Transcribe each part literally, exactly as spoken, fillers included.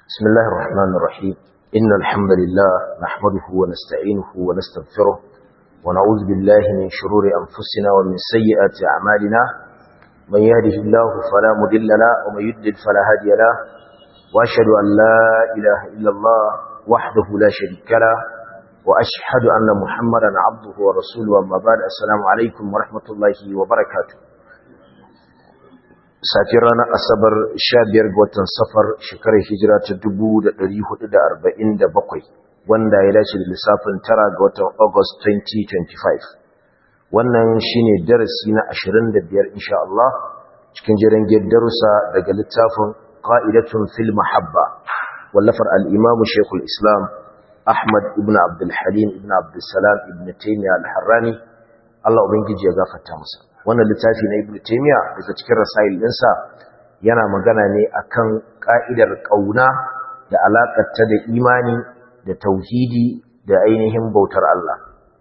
بسم الله الرحمن الرحيم إن الحمد لله نحمده ونستعينه ونستغفره ونعوذ بالله من شرور أنفسنا ومن سيئات أعمالنا من يهده الله فلا مضل له ومن يضلل فلا هادي له وأشهد أن لا إله إلا الله وحده لا شريك له وأشهد أن محمدا عبده ورسوله أما بعد السلام عليكم ورحمة الله وبركاته safiyar ranar asabar sha biyar ga watan safar shekarar hijira ta dubu da ɗari hudu da arba'in da bakwai wanda ya dace da lissafin tara ga watan August twenty twenty-five wannan shine darasi na ashirin da biyar insha Allah cikin jerin darussa daga littafin qa'idatun fil mahabba wallafar al-imam Sheikhul Islam Ahmad ibn Abdul Halim ibn Abdul Salam ibn Taymiyyah al-Harrani Allah ubangiji ya gafarta masa wannan littafi na Ibn Taymiyyah daga cikin rasail ɗinsa yana magana ne akan ka'idar kauna da alakar ta da imani da tauhidi da ainihin bautar Allah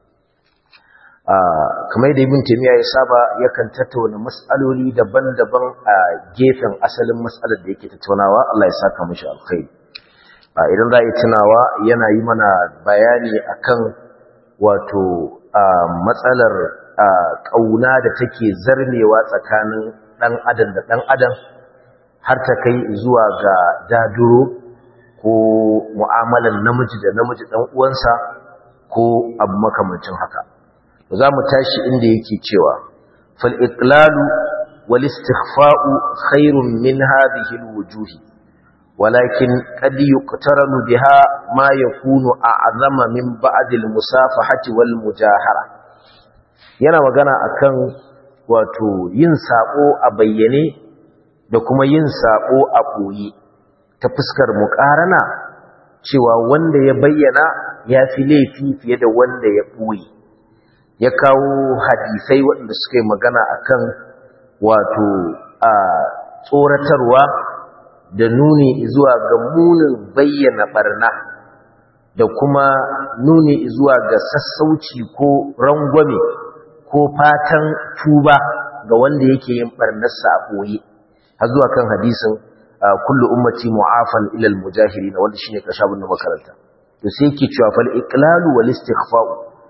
ah kamar da Ibn Taymiyyah ya saba yakan tattauna mas'aloli daban-daban a gefen asalin mas'alar da yake tattaunawa Allah ya saka mishi alkhairi ah idan za a yi tunawa yana yi mana bayani akan wato matsalar ƙauna da take zarmewa tsakanin ɗan adam da ɗan adam har ta kai zuwa ga daduro ko mu'amalar namiji da namiji ɗan uwansa ko abu makamancin haka za mu tashi inda yake cewa fal iqlalu wal istighfa'u khairun min hadhihi al wujuhi walakin qad yuqtaranu biha ma yakunu a'zama min ba'd al musafahati wal mujahara yana magana akan wato yin sako a bayyane da kuma yin sako a koyi ta fuskar muƙarana cewa wanda ya bayyana ya fi laifi fiye da wanda ya ɓoye ya kawo hadisai waɗanda suka yi magana akan wato a tsoratarwa da nuni zuwa ga munin bayyana barna da kuma nuni zuwa ga sassauci ko rangwame ko fatan tuba ga wanda yake yin barnarsa a boye har zuwa kan hadisin kullu ummati mu'afan ila al-mujahirin wanda shine kashabun na makaranta to sai yake cewa fal iqlalu wal istighfa'u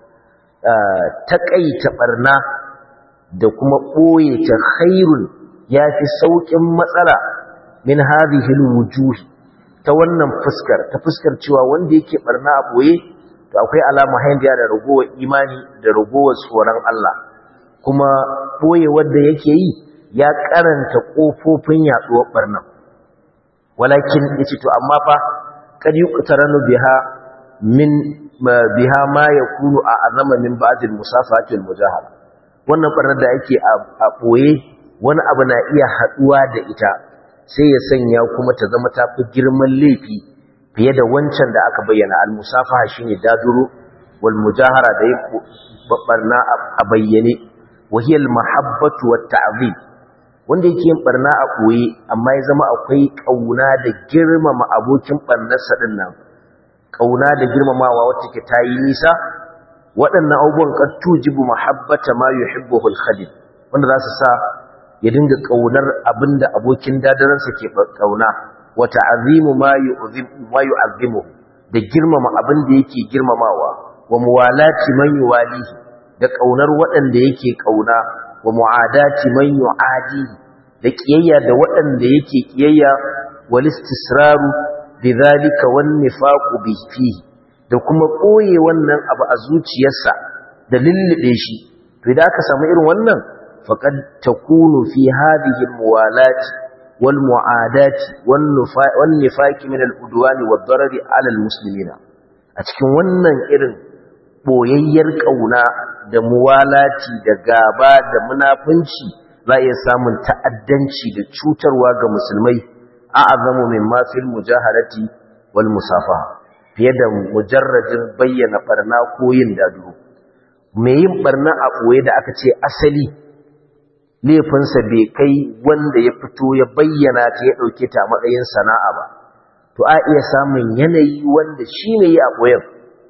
taqaita barna da kuma boye ta khairun yafi saukin matsala min hadhihi al-wujuh ta wannan fuskar ta fuskar cewa wanda yake barna a boye to akwai alama hanya da ragowar imani da ragowar tsoron Allah kuma boye wanda yake yi ya karanta kofofin yaduwar barnan walakin yace to amma fa kad yuqtaranu biha min biha ma yakunu a'zama min ba'd al-musafati wal-mujahara wannan barnar da yake a boye wani abu na iya haduwa da ita sai ya sanya kuma ta zama ta fi girman laifi fiye da wancan da aka bayyana al-musafaha shine daduro wal mujahara da yin barna a bayyane wahiyal mahabbatu wat ta'zim wanda yake yin barna a koyi amma ya zama akwai kauna da girmama abokin barnarsa din nan kauna da girmamawa wacce ke tayi nisa waɗannan abubuwan kad tujibu mahabbata ma yuhibbuhu al-khadim wanda za su sa ya dinga kaunar abinda abokin dadaransa ke kauna wa ta'zimu ma yu'zim ma yu'azzimu da girmama abin da yake girmamawa wa muwalati man yuwalihi da kaunar waɗanda yake kauna wa mu'adati man yu'adi da kiyayya da waɗanda yake kiyayya wal istisraru bidhalika wan nifaqu bihi da kuma koye wannan abu a zuciyarsa da lullube shi to idan aka samu irin wannan faqad takunu fi hadhihi almuwalati والمعادات والنفاق من العدوان والضرر على المسلمين a cikin wannan irin boyayyar kauna da muwalati da gaba da munafunci za ya samun ta'addanci da cutarwa ga musulmai a'azamu mimma fil mujaharati wal musafaha fiye da mujarradin bayyana barna ko yin dadu me yin barna a boye da aka ce asali laifinsa bai kai wanda ya fito ya bayyana ta ya ɗauke ta matsayin sana'a ba to a iya samun yanayi wanda shi ne yi a ɓoyen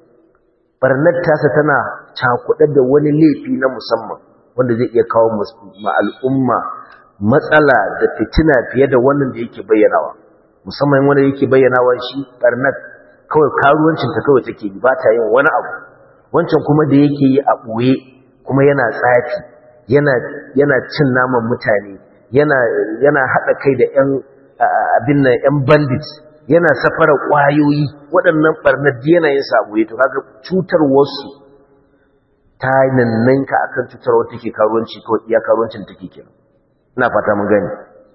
ɓarnar tasa tana cakuɗa da wani laifi na musamman wanda zai iya kawo ma al'umma matsala da fitina fiye da wannan da yake bayyanawa musamman wanda yake bayyanawa shi barnat kawai karuwancin ta kawai take ba ta yin wani abu, wancan kuma da yake yi a ɓoye kuma yana tsafi, yana yana cin naman mutane, yana yana haɗa kai da ƴan abin nan ƴan bandits, yana safara ƙwayoyi, waɗannan barnar yana yin sa a ɓoye. To kaga cutar wasu ta nannanka akan cutar wata take karuwanci kawai iya karuwancin take kenan. Ina fata mun gani.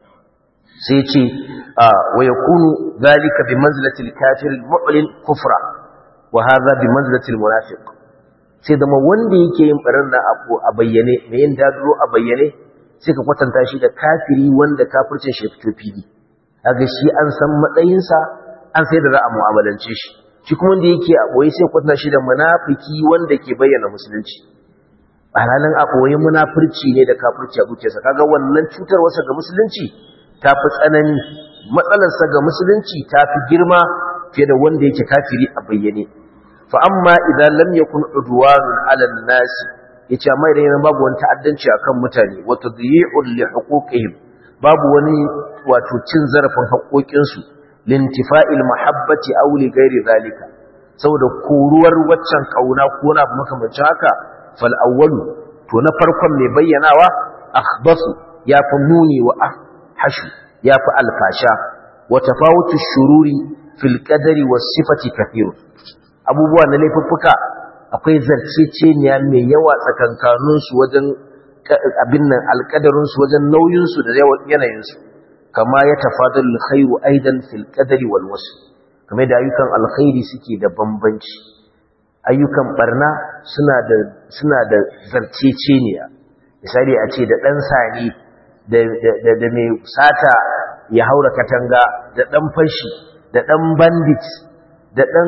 sai ce wa yakunu zalika bi manzilati al-kafir al-mu'lin kufra wa hadha bi manzilati al-munafiq. sai da wanda yake yin barna a bayyane mai yin daduro a bayyane sai ka kwatanta shi da kafiri wanda kafircin shi fito fili, kaga shi an san matsayinsa, an sai da za a mu'amalance shi. shi kuma wanda yake a boye sai kwatanta shi da munafiki wanda ke bayyana musulunci. halalin a boye munafurci ne da kafirci a zuciyarsa, kaga wannan cutarwarsa ga musulunci ta fi tsanani, matsalarsa ga musulunci ta fi girma fiye da wanda yake kafiri a bayyane. fa amma idan lam yakun udwanun ala an-nas, yace amma idan yana babu wani ta'addanci akan mutane, wa tadyi'un li huquqihim, babu wani wato cin zarafin haƙoƙin su, lintifa'il mahabbati aw li ghairi zalika, saboda koruwar waccan kauna ko na makamancin haka, fal awwalu, to na farkon mai bayyanawa akhbasu, ya fa muni wa ahshu, ya fa alfasha, wa tafawutu shururi fil qadari was sifati kathir. abubuwa na laifuffuka akwai zarceceniya mai yawa tsakankaninsu wajen abin nan alƙadarinsu, wajen nauyinsu da yanayinsu, kama ya tafadar alkhairu aidan fil qadari wal wasf, kamar da ayyukan alkhairi suke da bambanci, ayyukan barna suna da suna da zarceceniya. misali a ce da dan sani da da da mai sata ya haura katanga, da dan fashi, da dan bandit, da ɗan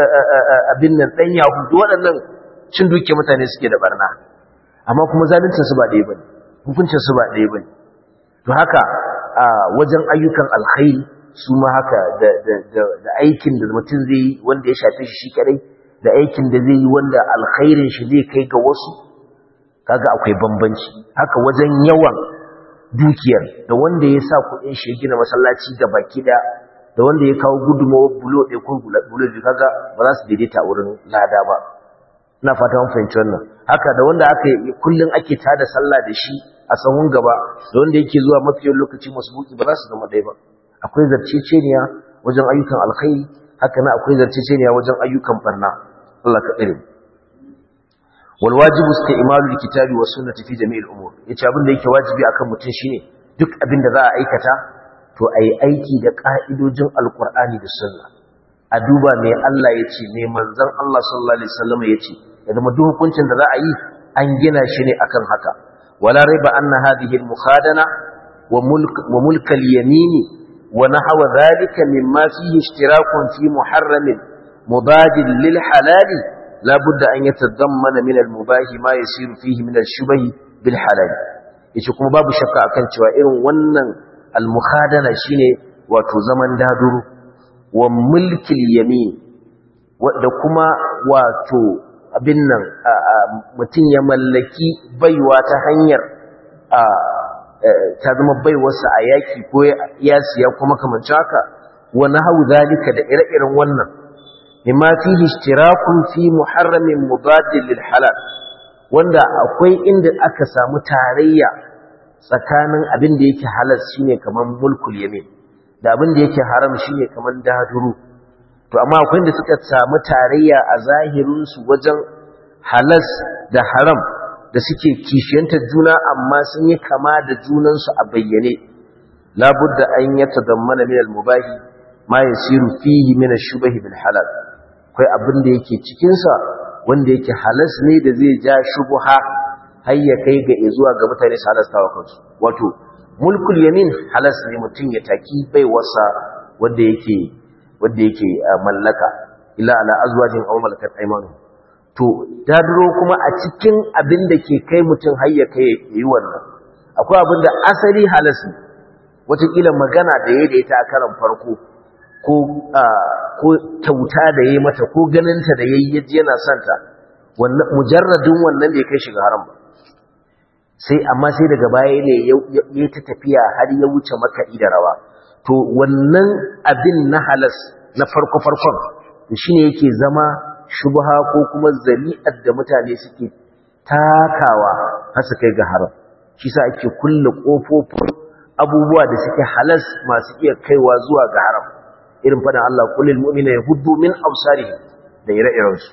abin nan ɗan yahudu, waɗannan cin duke mutane suke da barna, amma kuma zaluncinsu ba ɗaya ba ne, hukuncinsu ba ɗaya ba ne. to haka a wajen ayyukan alkhairi su ma haka da aikin da mutum zai yi wanda ya shafe shi shi kadai, da aikin da zai yi wanda alkhairin shi zai kai ga wasu, kaga akwai bambanci. haka wajen yawan dukiyar, da wanda ya sa kuɗin shi ya gina masallaci ga baki ɗaya, da wanda ya kawo gudunmawar bulo ɗaya ko bulo biyu, kaga ba za su daidaita wurin lada ba. ina fata mun fahimci wannan. haka da wanda aka yi kullun ake tada sallah da shi a sahun gaba, da wanda yake zuwa mafiyar lokaci masbuki, ba za su zama ɗaya ba. akwai zarceceniya wajen ayyukan alkhairi, haka na akwai zarceceniya wajen ayyukan barna. Allah ka tsare. wal wajibu isti'malu alkitabi was sunnati fi jami'il umur, yace abin da yake wajibi akan mutum shine duk abin da za a aikata to a yi aiki da ƙa'idojin alƙur'ani da sunna, a duba mai Allah ya ce, mai manzan Allah sallallahu Alaihi wasallam ya ce, ya zama duk hukuncin da za a yi an gina shi ne akan haka. wala raiba anna hadhihi al-mukhadana wa mulk al-yamini wa nahwa dhalika mimma fihi ishtirakun fi muharramin mubadil lil halali la budda an yatadammana min al-mubahi ma yasiru fihi min al-shubhi bil halal. yace kuma babu shakka akan cewa irin wannan al-mukhadana shine wato zaman daduru, wa mulkil yamin, da kuma wato abin nan mutum ya mallaki baiwa ta hanyar ta zama baiwarsa a yaki ko ya siya kuma kamar haka, wa nahwu zalika da ire-iren wannan, mimma fihi ishtirakun fi muharramin mubadil lil halal, wanda akwai inda aka samu tarayya tsakanin abin da yake halal shine kaman mulkul yamin, da abin da yake haram shine kaman daduru. to amma akwai inda suka samu tarayya a zahirin su wajen halas da haram da suke kishiyantar juna, amma sun yi kama da junan su a bayyane. la budda an yatadammana min al-mubahi ma yasiru fihi min ash-shubhi bil halal, akwai abin da yake cikin sa wanda yake halas ne da zai ja shubha har ya kai ga zuwa ga mutane su halasta wa kansu. wato mulkul yamin halas ne mutum ya taki bai wasa wanda yake wanda yake mallaka, ila ala azwajin aw malakat aymanu. to daduro kuma a cikin abin da ke kai mutum har ya kai yi wannan, akwai abin da asali halas ne, wataƙila magana da yayi da ita a karan farko, ko ko kyauta da yayi mata, ko ganinta da yayi yaji yana santa, wannan mujarradin wannan bai kai shi ga haram ba. sai amma sai daga baya ne ya ta tafiya har ya wuce makaɗi da rawa. to wannan abin na halas na farko farkon shine yake zama shubha ko kuma zari'ar da mutane suke takawa har su kai ga haram. Shi sa ake kulle kofofin abubuwa da suke halas masu iya kaiwa zuwa ga haram, irin fadan Allah kullil mu'mina yahuddu min absarihim da ire-iren su.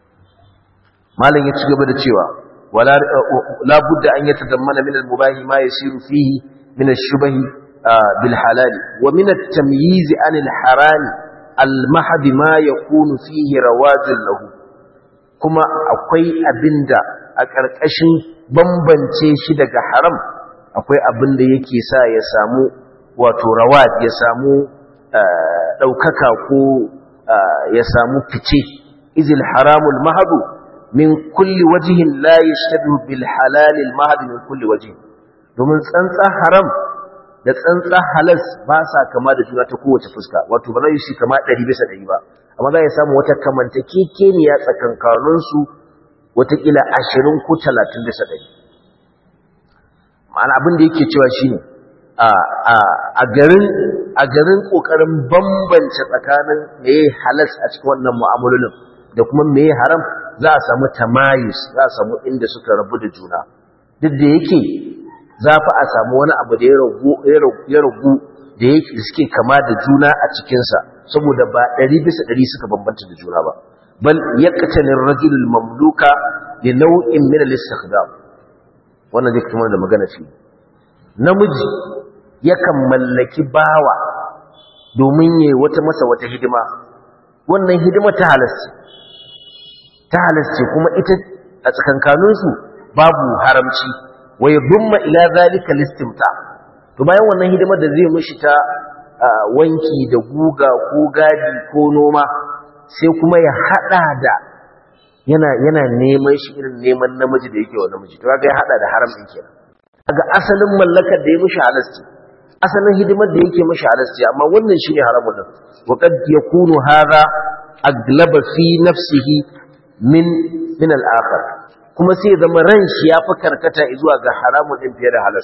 Malam ya ci gaba da cewa wala la budda an yatadammana min al-mubahi ma yasiru fihi min ash-shubahi bil halal wa min at-tamyiz an al-haram al-mahd ma yakunu fihi rawajul lahu. Kuma akwai abinda a ƙarƙashin bambance shi daga haram akwai abin da yake sa ya samu wato rawad, ya samu ɗaukaka ko ya samu fice. Izil haramul mahadu min kulli wajihin la yashtabihu bil halalil mahadu min kulli wajihin, domin tsantsa haram da tsantsa halas ba sa kama da juna ta kowace fuska, wato ba zai shi kama ɗari bisa ɗari ba, amma za ya samu wata kamantakekeniya tsakankaninsu watakila ashirin ko talatin bisa ɗari. Ma'ana abin da yake cewa shi ne a garin ƙoƙarin bambance tsakanin me halas a cikin wannan mu'amalolin da kuma me haram, za a samu tamayus, za a samu inda suka rabu da juna, duk da yake za fa a samu wani abu da ya ragu da suke kama da juna a cikinsa, saboda ba ɗari bisa ɗari suka bambanta da juna ba. bal yaqtani ar-rajul al-mamluka li naw'in min al-istikhdam. Wannan zai kuma da magana ce namiji yakan mallaki bawa domin yayi wata masa wata hidima, wannan hidima ta halasci ta halasci kuma ita a tsakankanin su babu haramci, wa yadumma ila zalika al-istimta. to bayan wannan hidimar da zai mishi ta wanki da guga ko gadi ko noma, sai kuma ya hada da yana yana neman shi irin neman namiji da yake wa namiji, to kaga ya hada da haram din kenan. Kaga asalin mallakar da ya mishi halasci, asalin hidimar da yake mishi halasci, amma wannan shine haramun din. wa qad yakunu hadha aglaba fi nafsihi min min al-akhar, kuma sai zama ran shi ya fi karkata zuwa ga haramun din fiye da halas.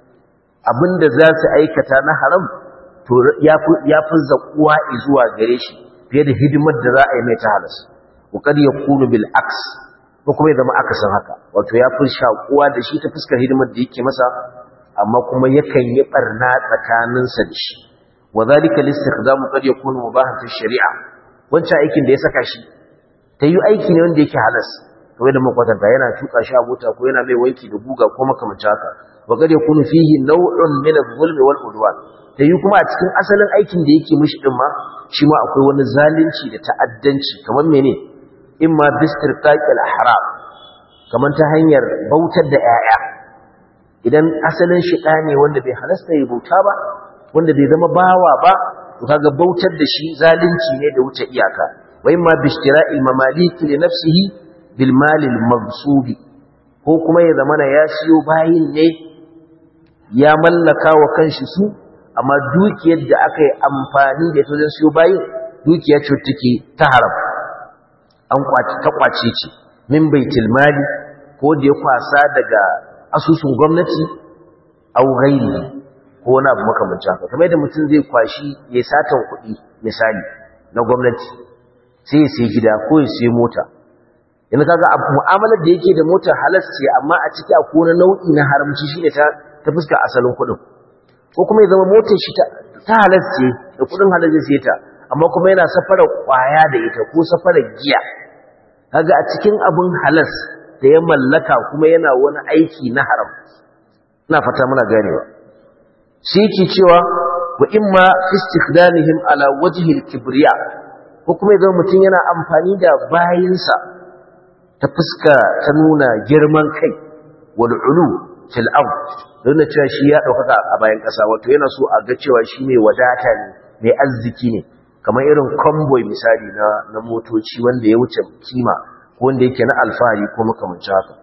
Abinda za su aikata na haram to ya fi ya fi zakuwa zuwa gare shi fiye da hidimar da za a yi mai ta halas. wa qad yakunu bil aks, ko kuma ya zama akasin haka, wato ya fi shakuwa da shi ta fuskar hidimar da yake masa, amma kuma yakan yi barna tsakaninsa da shi. wa zalika al-istikhdam qad yakunu mubahan fi shari'a, wancan aikin da ya saka shi ta yi aiki ne wanda yake halas, kamar da makwatanta yana tuka shi a mota ko yana mai wanki da guga ko makamancin haka. wa qad yakunu fihi naw'un min adh-dhulmi wal udwan, ta yi kuma a cikin asalin aikin da yake mishi din ma shi ma akwai wani zalunci da ta'addanci, kamar mene imma bistirqaqil haram, kamar ta hanyar bautar da 'ya'ya. Idan asalin shi ɗa ne wanda bai halasta ya bauta ba, wanda bai zama bawa ba, to kaga bautar da shi zalunci ne da wuce iyaka. wa imma bishtira'il mamalik li nafsihi bil mal al maghsub, ko kuma ya zamana ya siyo bayin ne ya mallaka wa kanshi su, amma dukiyar da aka yi amfani da ita wajen siyo bayin dukiya ce take ta haram, an kwaci ta kwace ce min baitul mali, ko da ya kwasa daga asusun gwamnati au ghairi ko wani abu makamancin haka. Kamar yadda mutum zai kwashi ya satan kuɗi misali na gwamnati, sai ya sai gida ko ya sai mota, yana kaga mu'amalar da yake da mota halas ce, amma a ciki akwai wani nau'i na haramci shine ta ta fuskar asalin kuɗin. Ko kuma ya zama motar shi ta halas ce da kuɗin halas zai sai ta, amma kuma yana safarar kwaya da ita ko safarar giya, kaga a cikin abin halas da ya mallaka kuma yana wani aiki na haram. Ina fata muna ganewa. Shi yake cewa wa imma istikhdamihim ala wajhi al-kibriya, ko kuma idan mutum yana amfani da bayinsa ta fuska ta nuna girman kai wal ulu fil ard, don cewa shi ya dauka a bayan kasa, wato yana so a ga cewa shi mai wadata ne, mai arziki ne, kamar irin convoy misali na na motoci wanda ya wuce kima ko wanda yake na alfahari ko makamancin haka.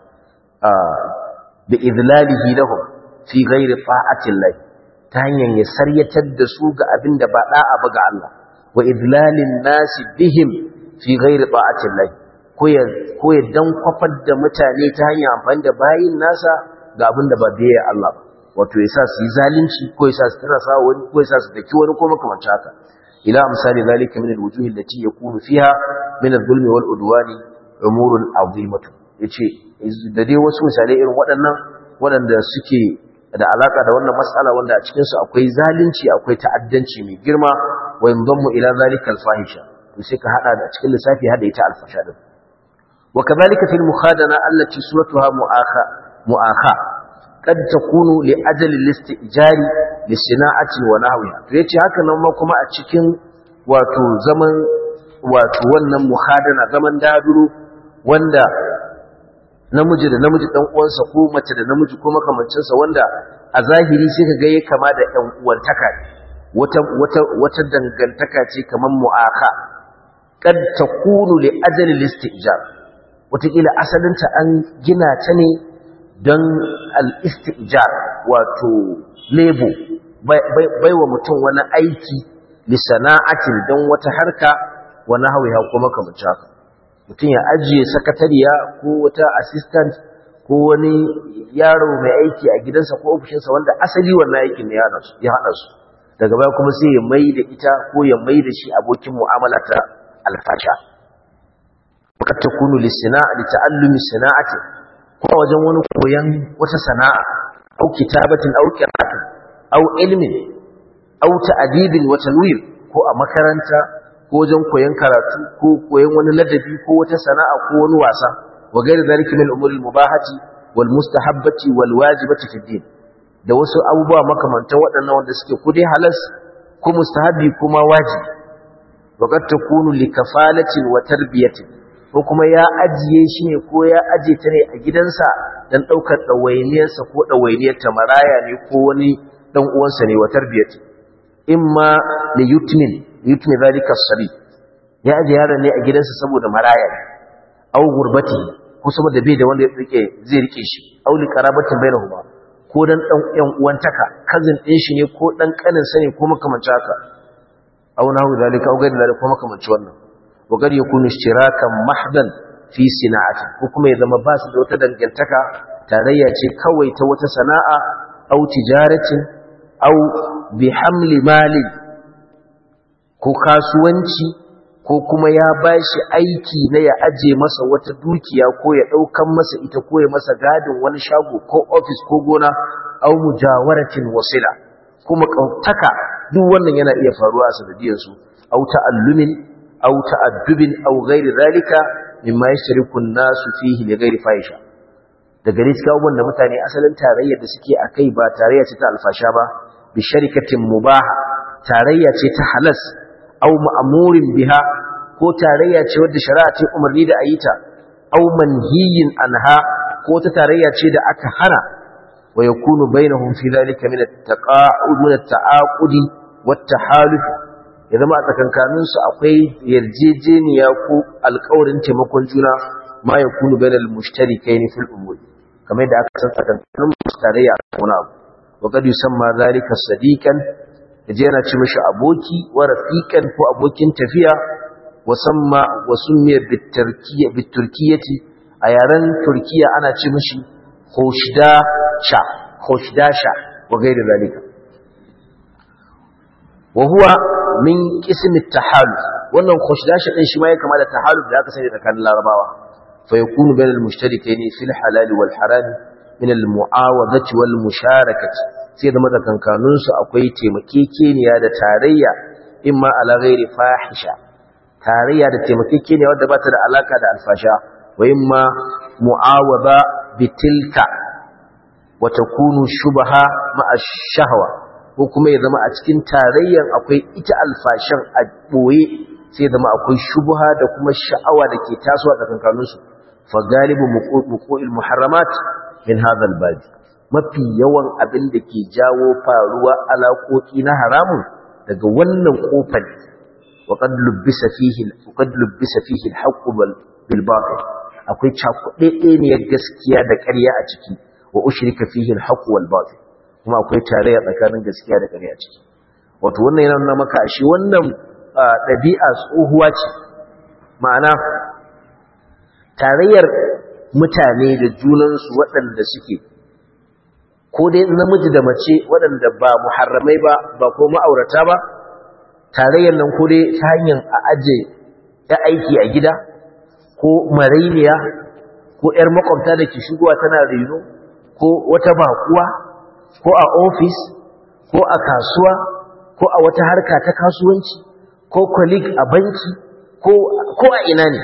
bi idlalihi lahum fi ghairi ta'atillah, ta hanyar ya saryatar da su ga abin da ba da'a ba ga Allah, wa idlalin nasi bihim fi ghairi ta'atillah, ko ya ko ya dan kwafar da mutane ta hanyar amfani da bayin nasa ga abin da ba biye Allah ba. wato ya sa su yi zalunci ko ya sa su tarasa wani ko ya sa su daki wani ko makamanci haka ila misali zalika min alwujuh allati yakunu fiha min adh-dhulmi wal udwani umurun azimatu yace da dai wasu misalai irin waɗannan waɗanda suke da alaka da wannan mas'ala wanda a cikin su akwai zalunci akwai ta'addanci mai girma wa yanzamu ila zalika al-fahisha to sai ka hada da cikin lissafi hada ita al-fasha din wa kadhalika fil mukhadana allati suratuha mu'akha mu'akha kad takunu li ajali al-istijari li sina'ati wa nahwiha to yace haka nan ma kuma a cikin wato zaman wato wannan mukhadana zaman daduro wanda namiji da namiji dan uwansa ko mace da namiji ko makamancin sa wanda a zahiri sai kaga yayi kama da ɗan uwantaka wata wata wata dangantaka ce kaman mu'akha kad takunu li ajali al-istijar wataƙila asalinta an gina ta ne don al-istijar wato lebo bai wa mutum wani aiki li sana'atin don wata harka wa nahwiha kuma kamar haka mutum ya ajiye sakatariya ko wata assistant ko wani yaro mai aiki a gidansa ko ofishinsa wanda asali wannan aikin ne ya haɗa su daga baya kuma sai ya mai da ita ko ya mai da shi abokin mu'amala ta alfasha kad takunu lisana'a li ta'allumi sana'ati ko wajen wani koyan wata sana'a au kitabatin au qira'atin au ilmin au ta'dibin wa tanwir ko a makaranta ko wajen koyan karatu ko koyan wani ladabi ko wata sana'a ko wani wasa wa gairi zalika min umuri al-mubahati wal mustahabbati wal wajibati fi din da wasu abubuwa makamantan waɗannan wanda suke kudi halas ko mustahabi kuma wajibi wa kad takunu li kafalatin wa tarbiyatin ko kuma ya ajiye shi ne ko ya aje ta ne a gidansa dan daukar dawainiyarsa ko dawainiyar ta maraya ne ko wani dan uwansa ne wa tarbiyati imma li yutmin yutmi zalika as-sabi ya aje yaron ne a gidansa saboda maraya ne aw gurbati ko saboda bai da wanda ya rike zai rike shi aw li qarabatin bainahuma ko dan dan yan uwantaka cousin din shi ne ko dan kanin sa ne ko makamancin haka aw nahu zalika aw gairi zalika ko makamancin wannan wa gari yakunu ishtirakan mahdan fi sina'ati ko kuma ya zama ba su da wata dangantaka tarayya ce kawai ta wata sana'a aw tijaratin aw bi hamli mali ko kasuwanci ko kuma ya bashi aiki na ya aje masa wata dukiya ko ya daukan masa ita ko ya masa gadin wani shago ko office ko gona aw mujawaratin wasila kuma kautaka duk wannan yana iya faruwa a sanadiyar su aw ta'allumin aw ta'addubin aw ghairi zalika mimma yashriku an-nasu fihi li ghairi fahisha daga ne cikin abubuwan da mutane asalin tarayyar da suke akai ba tarayya ce ta alfasha ba bi sharikatin mubaha tarayya ce ta halas aw ma'murin biha ko tarayya ce wadda shari'a ta umarni da ayita aw manhiyin anha ko ta tarayya ce da aka hana wa yakunu bainahum fi dhalika min at-taqa'ud min at-ta'aqudi wat-tahaluf ya zama a tsakankanin su akwai yarjejeniya ko alƙawarin taimakon juna ma yakunu bainal mustarikaini fil umur kamar da aka san tsakankanin tarayya ko na abu wa kad yusamma dhalika sadiqan yaje yana ci mishi aboki wa rafiqan ko abokin tafiya wa samma wa summiya biturkiya biturkiyati a yaren turkiya ana ci mishi khoshdasha khoshdasha wa gairi zalika wa huwa min qism at-tahaluf wannan khoshdasha din shi ma ya kama da tahaluf da aka sani tsakanin larabawa fa yakunu bainal mustarikaini fil halal wal haram min al-mu'awadati wal musharakati sai da matsakankanunsu akwai taimakekeniya da tarayya imma ala ghairi fahisha tarayya da taimakekeniya wadda ba ta da alaka da alfasha wa imma mu'awada bitilka wa takunu shubha ma'a shahwa ko kuma ya zama a cikin tarayyan akwai ita alfashan a boye sai zama akwai shubha da kuma sha'awa da ke tasowa tsakankaninsu fa galibu muqul muharramat min hadha al-bab mafi yawan abin da ke jawo faruwa alaƙoƙi na haramun daga wannan ƙofar waƙad lubbisa fihi waƙad lubbisa fihi al-haqq bil batil akwai cakuɗeɗeniyar gaskiya da ƙarya a ciki wa ushrika fihi al-haqq wal batil kuma akwai tarayya tsakanin gaskiya da ƙarya a ciki wato wannan yana nuna maka shi wannan ɗabi'a tsohuwa ce ma'ana tarayyar mutane da junansu waɗanda suke ko dai namiji da mace waɗanda ba muharramai ba ba ko ma'aurata ba, tarayyar nan ko dai ta hanyar a aje ya aiki a gida ko marainiya ko ‘yar makwabta da ke shigowa tana reno ko wata bakuwa ko a ofis ko a kasuwa ko a wata harka ta kasuwanci ko colleague a banki ko a ina ne.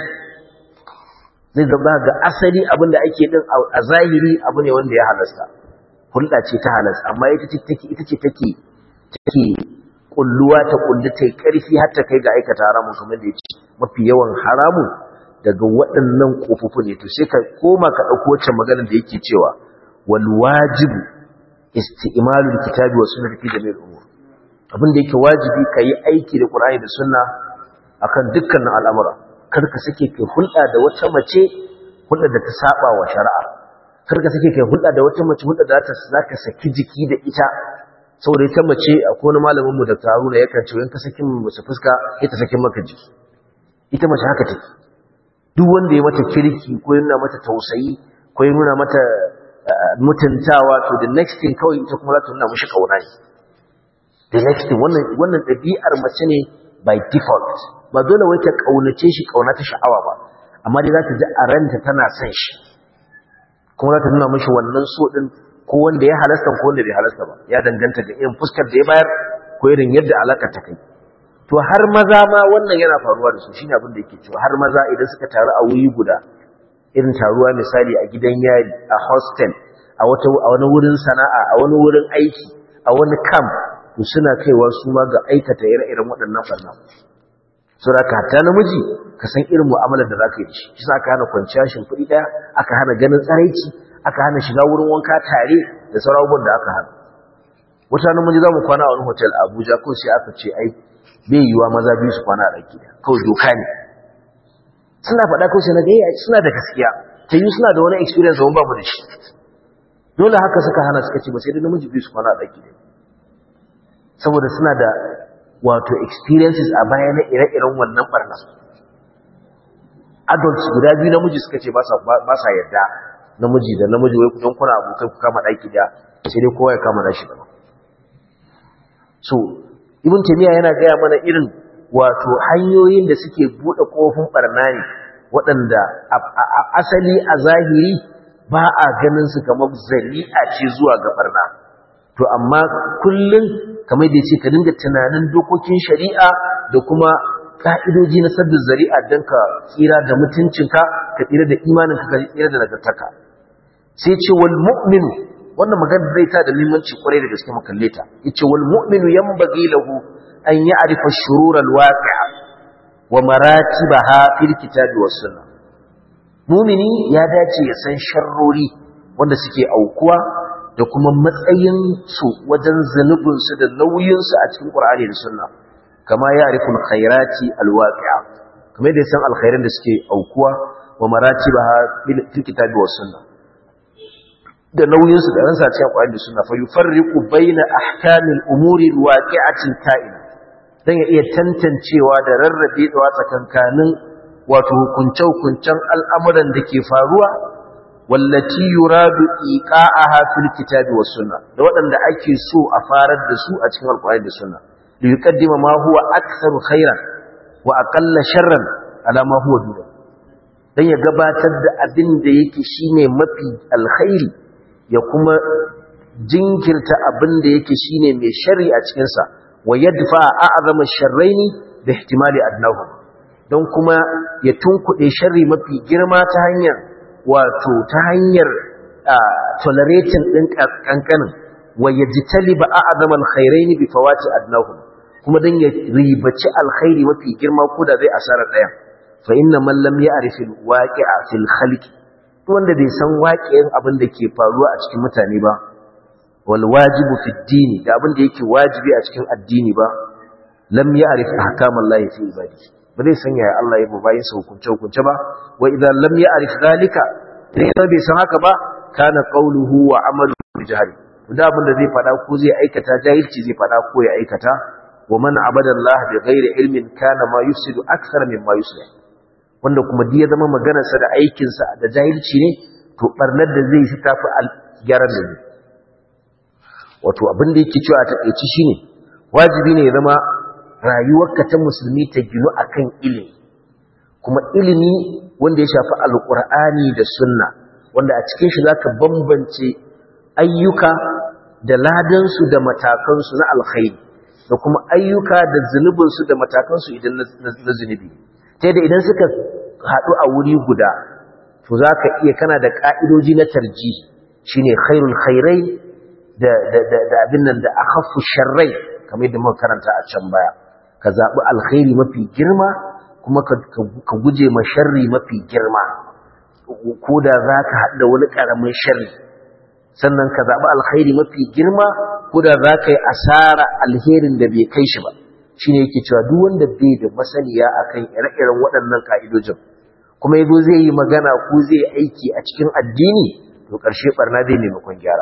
Zai zama ga asali abin da ake din a zahiri abu ne wanda ya halasta, hulɗa ce ta halasta, amma ita ce take take kulluwa ta kullu ta ƙarfi har ta kai ga aikata haramun, kamar da ya ce mafi yawan haramun daga waɗannan ƙofofi ne. To sai ka koma ka ɗauko wacce maganar da yake cewa wal wajibu isti'malul kitabi was sunnati fi jami'il umur, abin da yake wajibi ka yi aiki da Qur'ani da sunna akan dukkanin al'amura. Kar ka sake kai hulɗa da wata mace hulɗa da ta saba wa shari'a, kar ka sake kai hulɗa da wata mace hulɗa da za ka saki jiki da ita, saboda ita mace akwai wani malamin mu da Haruna yakan ce in ka saki mace fuska ita sakin maka jiki. Ita mace haka take, duk wanda ya mata kirki ko ya nuna mata tausayi ko ya nuna mata mutuntawa, to the next thing kawai ita kuma za ta nuna mishi kauna ne. The next thing, wannan wannan ɗabi'ar mace ne by default, ba dole wai ta kaunace shi kauna ta sha'awa ba, amma dai za ta ji a ranta tana son shi, kuma za ta nuna mishi wannan so din, ko wanda ya halasta ko wanda bai halasta ba, ya danganta ga irin fuskar da ya bayar ko irin yadda alaka ta kai. To har maza ma wannan yana faruwa da su, shine abin da yake cewa har maza idan suka taru a wuri guda, irin taruwa misali a gidan yari, a hostel, a wata a wani wurin sana'a, a wani wurin aiki, a wani camp, to suna kaiwa su ma ga aikata ire-iren waɗannan barna. Saboda ka ta namiji ka san irin mu'amalar da zaka yi da shi. Shi sa aka hana kwanciya shimfiɗi ɗaya, aka hana ganin tsaraici, aka hana shiga wurin wanka tare da sauran abubuwan da aka hana. Wata namiji za mu kwana a wani hotel a Abuja, ko sai aka ce ai bai yiwa maza biyu su kwana a ɗaki da kawai doka ne. Suna faɗa kawai sai na gaya suna da gaskiya, ta yi suna da wani experience wani babu da shi. Dole haka suka hana, suka ce ba sai da namiji biyu su kwana a ɗaki da, saboda suna da wato experiences a baya na ire-iren wannan barna. Adults guda biyu namiji suka ce ba sa yarda namiji da namiji wai kudan kuna abokai ku kama ɗaki da, sai dai kowa ya kama nashi da. So Ibn Taymiyyah yana gaya mana irin wato hanyoyin da suke buɗe ƙofin barna ne, waɗanda a asali a zahiri ba a ganin su kamar zari'a ce zuwa ga barna. To amma kullum kamar da yace ka dinga tunanin dokokin shari'a da kuma ka'idoji na sabbin zari'a don ka tsira da mutuncinka, ka tsira da imaninka, ka tsira da nagartarka. Sai ce wal mu'minu, wannan magana zai ta da limanci kwarai da gaske makalle ta. Yace wal mu'minu yanbaghi lahu an ya'rifa shurur al waqi'a wa maratibaha fil kitabi was sunnah. Mu'mini ya dace ya san sharrori wanda suke aukuwa da kuma matsayin su wajen zanubin su da nauyin su a cikin Qur'ani da Sunna, kama ya'rifu al khairati al waqi'a, kamar da san alkhairan da suke aukuwa, wa maratibaha fil kitabi was sunnah, da nauyinsu da ransa cikin Qur'ani da Sunna. Fa yufarriqu baina ahkamil umuri alwaqi'atin ka'ina, dan ya iya tantancewa da rarrabe da tsakankanin wato hukunce-hukuncen al'amuran da ke faruwa, wallati yuradu iqa'aha fil kitabi was sunna, da waɗanda ake so a farar da su a cikin Qur'ani da Sunna, li yuqaddima ma huwa aktharu khairan wa aqalla sharran ala ma huwa duna, dan ya gabatar da abin da yake shine mafi alkhairi, ya kuma jinkirta abin da yake shine mai sharri a cikinsa, wa yadfa a'zama sharraini bi ihtimali adnahu, don kuma ya tunkuɗe sharri mafi girma ta hanyar wato ta hanyar tolerating din kankanin, wa yajtaliba a'zama alkhairaini bi fawati adnahu, kuma dan ya ribaci alkhairi mafi girma ko da zai asara daya. Fa inna man lam ya'rif alwaqi'a fil khalqi, wanda bai san waƙiyin abin da ke faruwa a cikin mutane ba, wal wajibu fi dini, da abin da yake wajibi a cikin addini ba, lam ya'rif ahkamallahi fi ibadihi, ba zai san yaya Allah ya bayin sa hukunce hukunce ba. Wa idan lam ya'rif zalika, idan bai san haka ba, kana qawluhu wa amaluhu bi jahli, da abin da zai fada ko zai aikata jahilci zai fada ko ya aikata. Wa man abada Allah bi ghairi ilmin kana ma yufsidu akthar mimma yuslih, wanda kuma duk ya zama maganarsa da aikinsa da jahilci ne, to barnar da zai shi tafi gyaran da ne. wato abin da yake cewa a takeici shine wajibi ne ya zama rayuwarka ta musulmi ta ginu akan ilimi, kuma ilimi wanda ya shafi alqur'ani da sunna, wanda a cikin shi zaka bambance ayyuka da ladansu da matakansu na alkhairi da kuma ayyuka da zunubinsu da matakansu idan na zunubi, ta yadda idan suka haɗu a wuri guda to za ka iya kana da ƙa'idoji na tarji shi ne khairul khairai da abin nan da akhafu sharrai kamar yadda muka karanta a can baya, ka zaɓi alkhairi mafi girma kuma ka guje ma sharri mafi girma, ko da za ka haɗu da wani ƙaramin sharri, sannan ka zaɓi alkhairi mafi girma ko da za ka yi asara alherin da bai kai shi ba. Shi ne yake cewa duk wanda bai da masaniya akan ire-iren waɗannan ka'idojin kuma yazo zai yi magana ko zai aiki a cikin addini, to ƙarshe barna dai maimakon gyara.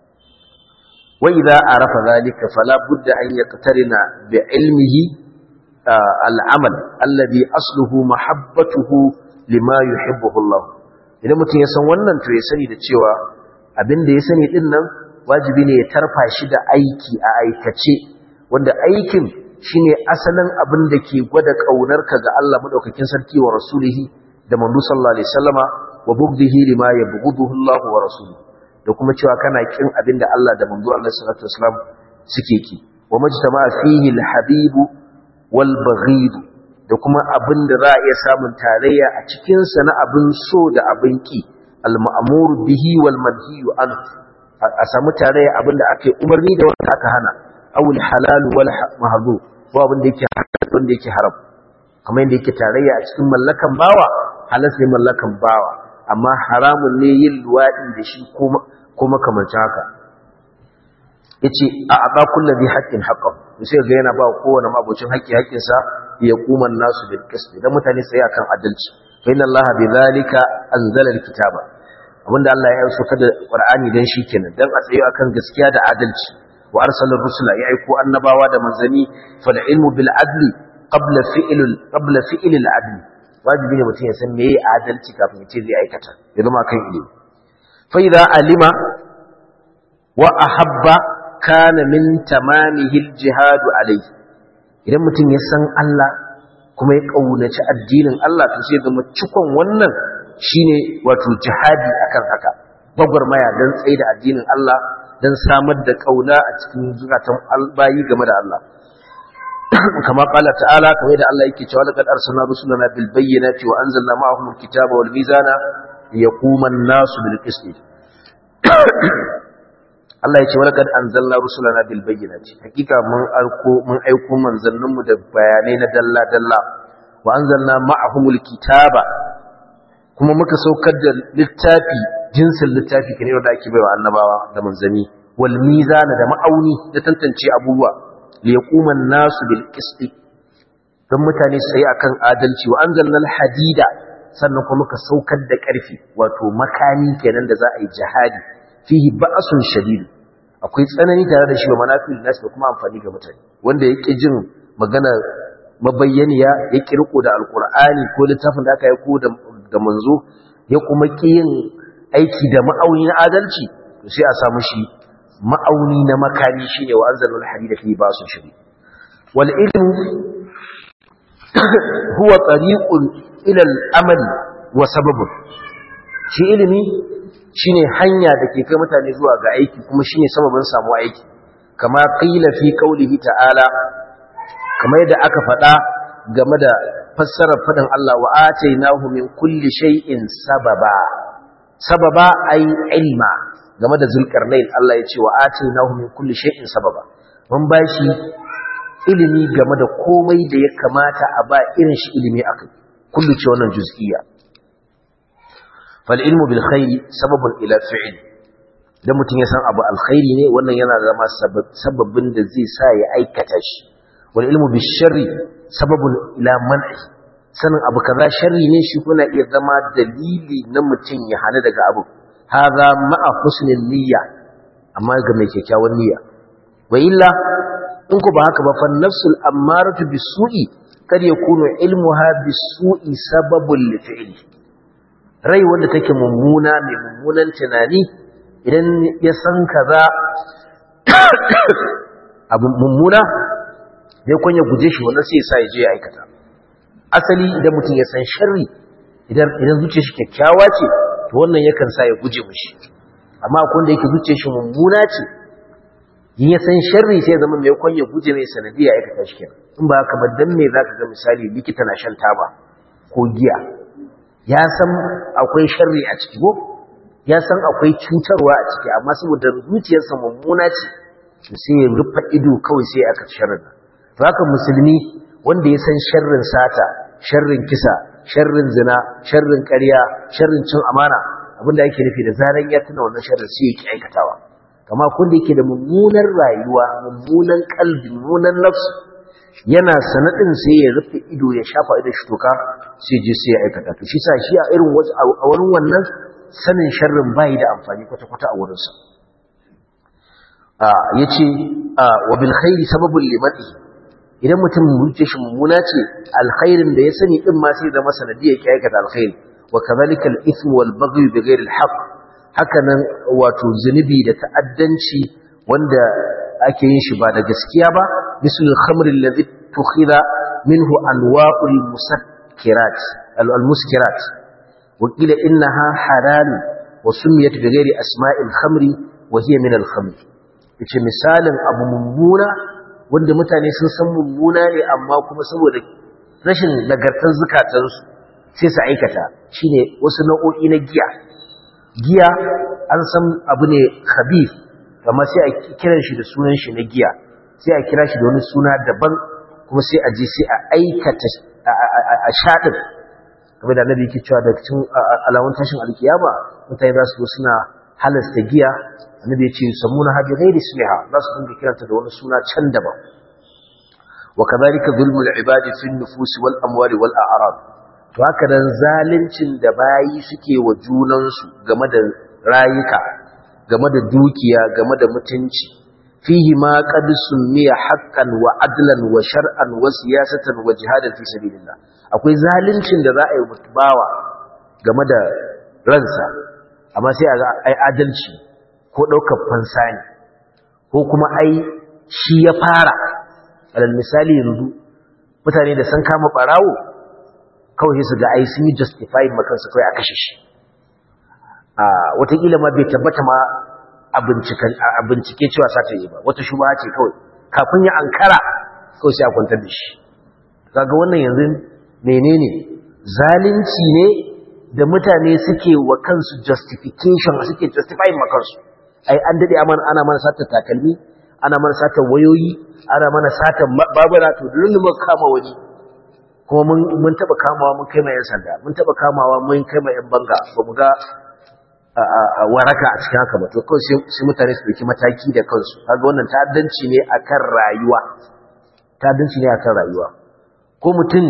wa idza arafa zalika fala budda an yaqtarina bi ilmihi al-amal alladhi asluhu mahabbatuhu lima yuhibbuhu Allah. Idan mutum ya san wannan to ya sani da cewa abin da ya sani din nan wajibi ne ya tarfa shi da aiki a aikace, wanda aikin shine asalin abin da ke gwada kaunarka ga Allah madaukakin sarki wa rasulihi da manzo sallallahu alaihi wasallama wa bugdihi lima yabghuduhu Allah wa rasuluhu, da kuma cewa kana kin abin da Allah da manzo Allah sallallahu alaihi wasallam suke ki. Wa majtama'a fihi al-habib wal baghid, da kuma abin da za a iya samun tarayya a cikin sa na abin so da abin ki, al-ma'mur bihi wal manhi anhu, a samu tarayya abin da ake umarni da wanda aka hana, aw al-halal wal mahdhur, ko abin da yake halal wanda yake haram, kamar yadda yake tarayya a cikin mallakan bawa, halas ne mallakan bawa, amma haramun ne yin luwadi da shi ko makamancin haka. Yace a aba kullu bi haqqin haqqan, sai ga yana ba kowane mabocin haƙƙi haƙƙinsa, ya kuma nasu bil qist, dan mutane sai akan adalci. Fa inna Allah bi zalika anzala al-kitaba, abinda Allah ya sauka da Qur'ani dan shi kenan, dan a tsaye akan gaskiya da adalci. Wa arsala rusula, ya aiko annabawa da manzani. Fal ilmu bil adli qabla fi'l qabla fi'l al adli, wajibi ne mutum ya san meye adalci kafin ya ce zai aikata, ya zama kan ilimi. Fa idza alima wa ahabba kana min tamamihi al jihad alayhi, idan mutum ya san Allah kuma ya kaunaci addinin Allah, to sai zama cikon wannan shine wato jihadi akan haka, gwagwarmaya dan tsaye da addinin Allah, dan samar da kauna a cikin zukatan albayi game da Allah. kama qala ta'ala, kamar da Allah yake cewa laqad arsalna rusulana bil bayyinati wa anzalna ma'ahum al kitaba wal mizana liyaquma an-nasu bil qist. Allah ya ce wa laqad anzalna rusulana bil bayyinati, hakika mun aiko mun aiko manzanninmu da bayanai na dalla dalla. Wa anzalna ma'ahum al kitaba, kuma muka saukar da littafi, jinsin littafi kane da ake baiwa annabawa da manzanni, wal mizana, da ma'auni da tantance abubuwa, liyaquma an-nasu bil qist, dan mutane sai akan adalci. Wa anzalna al-hadida, sannan kuma muka saukar da karfi, wato makani kenan da za a yi jihadi, fihi ba'sun shadid, akwai tsanani tare da shi wa manafil nas, da kuma amfani ga mutane. Wanda yake jin magana mabayyaniya, ya kirko da alqur'ani ko littafin da aka yi ko da da manzo, ya kuma kiyin aiki da ma'auni na adalci, to sai a samu shi ma'auni na makani, shine wa anzalul hadida fi ba'sun shadid. Wal ilmu huwa tariqun ila al-amal wa sababun, shi ilimi shine hanya da ke kai mutane zuwa ga aiki, kuma shine sababin samu aiki. Kama qila fi qawlihi ta'ala, kamar yadda aka faɗa game da fassarar fadin Allah, wa atainahu min kulli shay'in sababa. Sababa ay ilma, game da Zulkarnain Allah ya ce wa atainahu min kulli shay'in sababa, mun bashi ilimi game da komai da ya kamata a ba irin shi ilimi akai, kullu ce wannan juz'iyya. fal ilmu bil khairi sababun ila fi'l, idan mutum ya san abu alkhairi ne, wannan yana zama sababin da zai sa ya aikata shi. Wal ilmu bil sharri sababun ila man'i, sanin abu kaza sharri ne, shi kuna iya zama dalili na mutum ya hana daga abu. Hadha ma'a husnil niyya, amma ga mai kyakkyawan niyya. Wa illa in ku ba haka ba, fa nafsul ammaratu bisu'i kad yakunu ilmuha bisu'i sababun li fi'li. Rai wanda take mummuna, mai mummunan tunani, idan ya san kaza abu mummuna dai kun ya guje shi wannan sai ya sa ya je ya aikata. Asali idan mutum ya san sharri idan idan zuciyar shi kyakkyawa ce to wannan yakan sa ya guje mishi, amma akwai wanda yake zuciyar shi mummuna ce yin ya san sharri sai zama mai kun ya guje mai sanadiya ya aikata shi kenan. In ba haka ba dan me zaka ga misali likita na shan taba ko giya, ya san akwai sharri a ciki ko ya san akwai cutarwa a ciki, amma saboda zuciyarsa mummuna ce sai ya rufa ido kawai sai aka sharrin. To haka musulmi wanda ya san sharrin sata, sharrin kisa, sharrin zina, sharrin ƙarya, sharrin cin amana, abinda yake nufi da zaran ya tuna wannan sharrin sai yake aikatawa. Kama kun da yake da mummunan rayuwa, mummunan kalbi, mummunan nafsu, yana sanadin sai ya rufe ido ya shafa ido shi toka sai je sai ya aikata. To shi sa shi a irin a wurin wannan sanin sharrin bai da amfani kwata-kwata a wurinsa. Ya ce wa bil khairi sababul limati, idan mutum zuciya shi mummuna ce alkhairin da ya sani din ma sai zama sanadiyar ya aikata alkhairi. Wa kadhalika al-ithm wal baghy bi ghairi al-haqq, hakanan wato zunubi da ta'addanci wanda ake yin shi ba da gaskiya ba, misal al-khamr alladhi tukhidha minhu anwa'ul musakkirat al-muskirat wa qila innaha halal wa sumiyat bi ghairi asma'il khamri wa hiya min al-khamr. Yace misalin abu mummuna wanda mutane sun san mummuna ne amma kuma saboda rashin nagartar zukatansu sai su aikata, shine wasu nau'o'i na giya. Giya an san abu ne khabith, amma sai a kiran shi da sunan shi na giya, sai a kira shi da wani suna daban, kuma sai a je sai a aikata a shaɗin. Kamar da Annabi yake cewa daga cikin alamun tashin alkiyama mutane za su zo suna halasta giya. Annabi ya ce samuna ha bi ghairi ismiha, za su dinga kiranta da wani suna can daban. Wa kadhalika zulmul ibadi fi an-nufus wal amwali wal a'rad, to haka dan zalincin da bayi suke wa junansu game da rayuka, game da dukiya, game da mutunci. Fihi ma qad summiya haqqan wa adlan wa shar'an wa siyasatan wa jihadan fi sabilillah. Akwai zalincin da za a yi bawa game da ransa, amma sai a ga ai adalci ko daukar fansa ne, ko kuma ai shi ya fara. Alal misali yanzu mutane da san kama barawo kawai su ga ai sun yi justify makansu kawai a kashe shi. A watakila ma bai tabbata ma a bincike cewa sata yi ba, wata shubha ce kawai, kafin ya ankara kawai sai a kwantar da shi. Kaga wannan yanzu menene zalunci ne da mutane suke wa kansu justification, suke justify makansu. Ai an dade ana mana sata takalmi, ana mana sata wayoyi, ana mana sata babura, to dole mu kama wani. Kuma mun mun taba kamawa mun kai mai yan sanda, mun taba kamawa mun kai mai yan banga, ba mu ga waraka a cikin haka ba. To kawai sai mutane su dauki mataki da kansu. Kaga wannan ta'addanci ne akan rayuwa, ta'addanci ne akan rayuwa. Ko mutum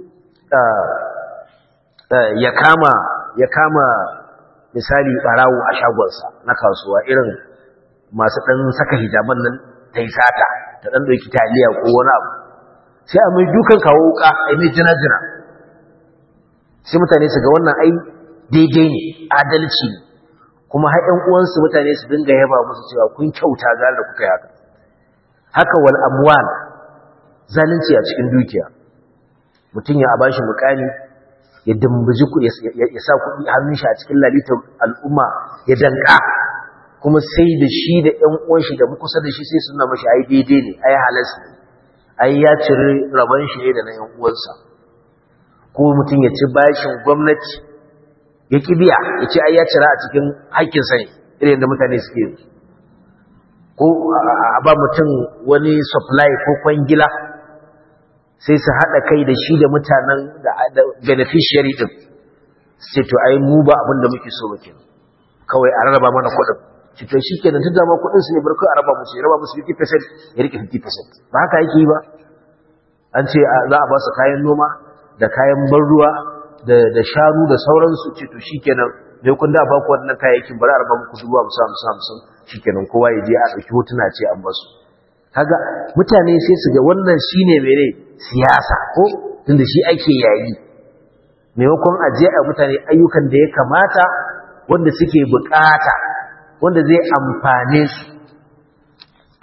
ya kama ya kama misali barawo a shagonsa na kasuwa, irin masu dan saka hijaban nan ta yi sata, ta dan dauki taliya ko wani abu, sai a mai dukan kawo wuka a mai jina-jina, sai mutane su ga wannan ai daidai ne, adalci ne, kuma har ƴan uwansu mutane su dinga yaba musu cewa kun kyauta ga da kuka yi haka. Haka wal amwal, zalunci a cikin dukiya, mutum ya bashi mukami ya dambaji ku ya sa kuɗi hannun shi a cikin lalitar al'umma ya danka, kuma sai da shi da ƴan uwan shi da kusa da shi sai suna mashi ai daidai ne, ai halas ne, ai ya cire rabon shi ne da na ƴan uwansa. Ko mutum ya ci bashin gwamnati ya ki biya, ya ce ai ya cira a cikin haƙƙinsa ne, irin da mutane suke yi. Ko a ba mutum wani supply ko kwangila, sai su haɗa kai da shi da mutanen da beneficiary ɗin, sai to ai mu ba abin da muke so muke, kawai a rarraba mana kuɗin. Ci to shi kenan tun dama kuɗin su ne barkai a raba musu, ya raba musu fifty percent ya rike fifty percent. Ba haka yake yi ba. An ce za a ba su kayan noma da kayan ban ruwa da shanu da sauransu, ce to shi kenan ne kun da ba ku wannan kayayyakin bari a raba muku dubu hamsin hamsin hamsin, shi kenan kowa ya je a ɗauki hotuna ce an basu. Kaga mutane sai su ga wannan shine mene siyasa, ko tunda shi ake yayi, maimakon a je a mutane ayyukan da ya kamata wanda suke bukata, wanda zai amfane su.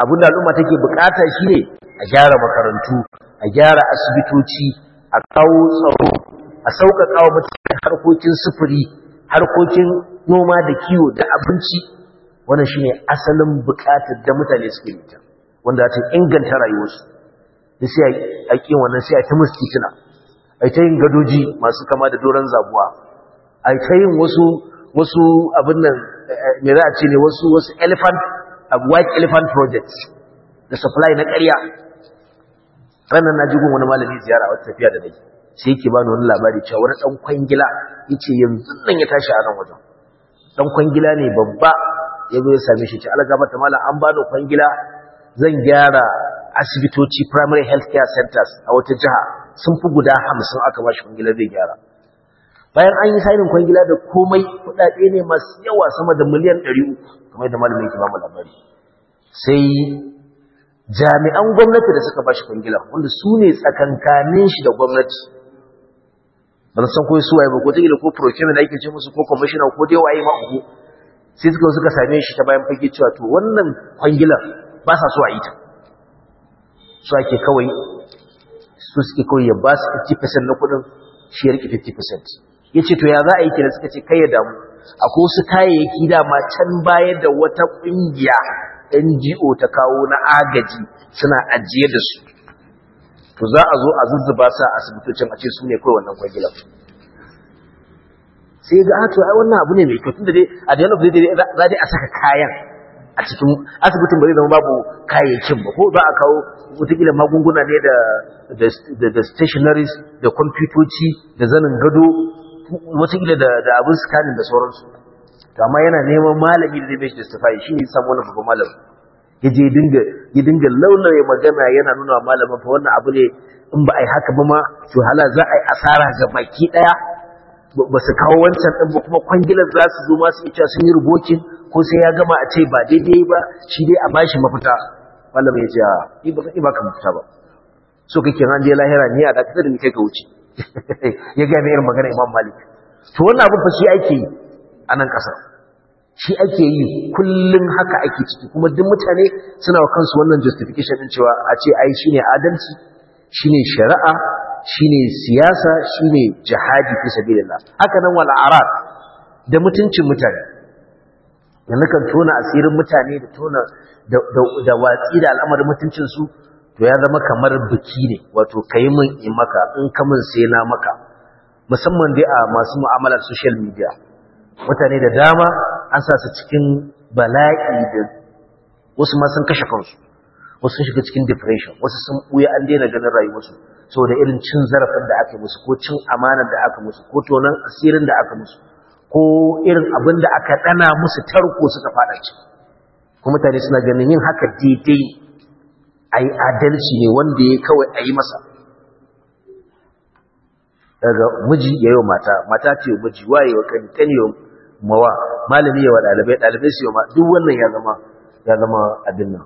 abin da al'umma take bukata shine a gyara makarantu, a gyara asibitoci, a kawo tsaro, a sauƙaƙa wa mutane harkokin sufuri, harkokin noma da kiwo da abinci. Wannan shine asalin bukatar da mutane suke yi ta, wanda ta inganta rayuwarsu. Sai a ƙin wannan sai a ta musu titina, a ta yin gadoji masu kama da doron zabuwa, a ta yin wasu wasu abin nan me za a ce ne wasu wasu elephant white elephant projects da supply na ƙarya. Ranar na jigon wani malami ziyara a wata tafiya da nake, sai yake bani wani labari cewa wani dan kwangila yace yanzu nan ya tashi a nan wajen. Dan kwangila ne babba, ya zo ya same shi ce Allah gafarta mallam, an bani kwangila zan gyara asibitoci primary health care centers a wata jiha sun fi guda hamsin aka bashi kwangila zai gyara. Bayan an yi sainin kwangila da komai, kudade ne masu yawa sama da miliyan ɗari uku kamar da malamin yake ba mu labari. Sai jami'an gwamnati da suka bashi kwangila, wanda su ne tsakankanin shi da gwamnati, ban san ko su waye ba, ko take da ko procurement ake ce musu ko commissioner ko dai waye ma uku, sai suka suka same shi ta bayan fage cewa to wannan kwangila ba sa so a yi ta, su ake kawai su suke kawai ya ba su fifty percent na kudin, shi ya rike fifty percent. Ya ce to ya za a yi kenan, suka ce kai ya damu, akwai wasu kayayyaki dama can bayar da wata ƙungiya N G O ta kawo na agaji suna ajiye da su, to za a zo a zuzzuba sa a asibitocin a ce su ne kawai wannan kwangilan. Sai ga to ai wannan abu ne mai kyau, tunda dai a da yana za dai a saka kayan a cikin asibitin, ba zai zama babu kayayyakin ba, ko za a kawo wataƙila magunguna ne da da stationaries da kwamfutoci da zanin gado, wataƙila da abin scanning da sauransu. To amma yana neman malami da zai bai shi testify, shi ne samu wani babban malamin ya je ya dinga laulaye magana yana nuna wa malamin fa wannan abu ne in ba a yi haka ba ma to hala za a yi asara ga baki ɗaya, ba su kawo wancan ɗin ba, kuma kwangilar za su zo masu ita sun yi rubokin ko sai ya gama a ce ba daidai ba, shi dai a bashi mafita. Malamin ya ce a ni ba zan baka mafita ba, so kake ran je lahira ni a dakatar da ni kai ka wuce. Ya ga mai irin magana Imam Malik. To wannan abin fa shi ake yi a nan ƙasar, shi ake yi kullum, haka ake ciki, kuma duk mutane suna wa kansu wannan justification din cewa a ce ai shine adalci, shine shari'a, shine siyasa, shine jihadi fi sabilillah. Haka nan wal arad da mutuncin mutane, yanzu kan tona asirin mutane da tona da watsi da al'amarin mutuncin su, to ya zama kamar biki ne, wato kai min in maka, in ka min sai na maka. Musamman dai a masu mu'amalar social media, mutane da dama an sa su cikin bala'i, da wasu ma sun kashe kansu, wasu sun shiga cikin depression, wasu sun buya an daina ganin rayuwarsu saboda irin cin zarafin da aka musu, ko cin amanar da aka musu, ko tonan asirin da aka musu, ko irin abin da aka dana musu tarko suka fada ci. Kuma mutane suna ganin yin haka daidai, ai adalci ne wanda ya kawai a yi masa. Daga miji ya yi mata, mata ce miji, waye wa kani, kani mawa, malami yawa dalibai, dalibai su yawa, duk wannan ya zama ya zama abin nan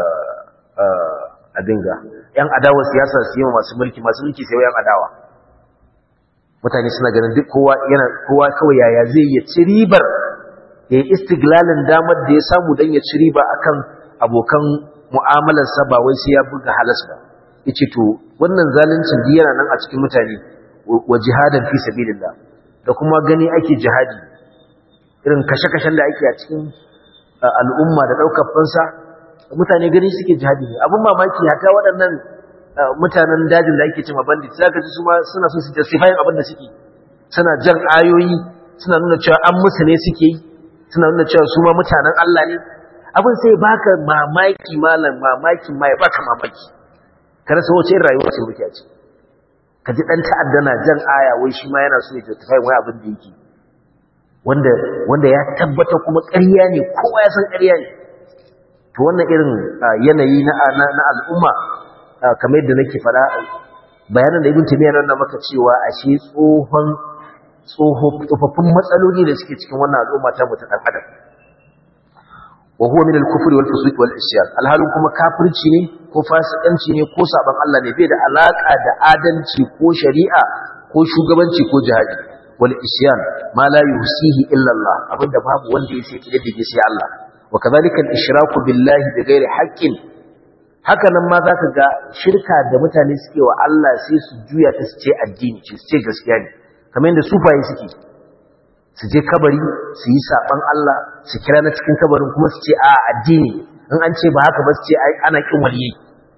abin ga yan adawa siyasa su yi masu mulki, masu mulki sai yan adawa. Mutane suna ganin duk kowa yana kowa kawai yaya zai ya ci ribar, ya yi istiglalin damar da ya samu dan ya ci riba akan abokan mu'amalar sa, ba wai sai ya buga halas ba. Yace to wannan zaluncin da yana nan a cikin mutane, wa jihadan fi sabilillah, da kuma gani ake jihadi, irin kashe-kashen da ake a cikin al'umma da ɗaukar fansa, mutane gani suke jihadi ne. Abin mamaki hata waɗannan mutanen dajin da ake cima bandit, za ka ji su ma suna so su justify abin da suke, suna jan ayoyi, suna nuna cewa an musu ne suke yi, suna nuna cewa su ma mutanen Allah ne. Abin sai baka mamaki malam, mamaki ma ya baka mamaki, ka rasa wace irin rayuwa ce muke a ciki. Ka ji ɗan ta'adda na jan aya wai shi ma yana so ya justify wai abin da yake, wanda wanda ya tabbata kuma ƙarya ne, kowa ya san ƙarya ne. To wannan irin yanayi na na al'umma, kamar yadda nake fara bayanan da Ibn Taymiyyah nan maka cewa ashe tsohon tsofaffin matsaloli da suke cikin wannan al'umma ta mutu ɗan adam. Wa huwa min al-kufr wal fusuq wal isyan, alhalin kuma kafirci ne ko fasikanci ne ko saban Allah ne, bai da alaka da adalci ko shari'a ko shugabanci ko jihadi. Wal isyan ma la yusihi illa Allah, abinda babu wanda yake kididdige sai Allah. wa kadhalika al-ishraku billahi bighairi haqqin haka nan ma zaka ga shirka da mutane suke wa Allah sai su juya ta su ce addini ce su ce gaskiya ne kamar yadda sufaye suke su je kabari su yi saban Allah su kira na cikin kabarin kuma su ce a addini in an ce ba haka ba su ce ai ana kin waliyyi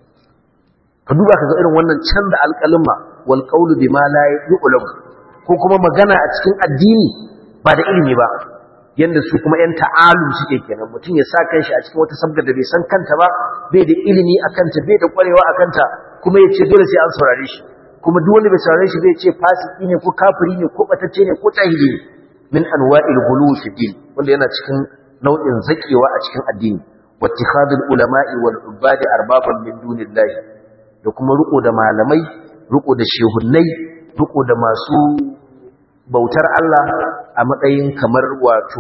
ka duba ka ga irin wannan canza alƙalma wal qawlu bima la yu'lam ko kuma magana a cikin addini ba da ilimi ba yanda su kuma yan ta'alum suke kenan mutum ya sa kanshi a cikin wata sabgar da bai san kanta ba bai da ilimi akan ta bai da kwarewa akan ta kuma yace dole sai an saurare shi kuma duk wanda bai saurare shi bai ce fasiki ne ko kafiri ne ko batacce ne ko jahili ne min anwa'il ghulu fi din wanda yana cikin nau'in zakewa a cikin addini wattikhadul ulama'i wal ubadi arbaban min dunillahi da kuma riko da malamai riko da shehunnai riko da masu bautar Allah a matsayin kamar wato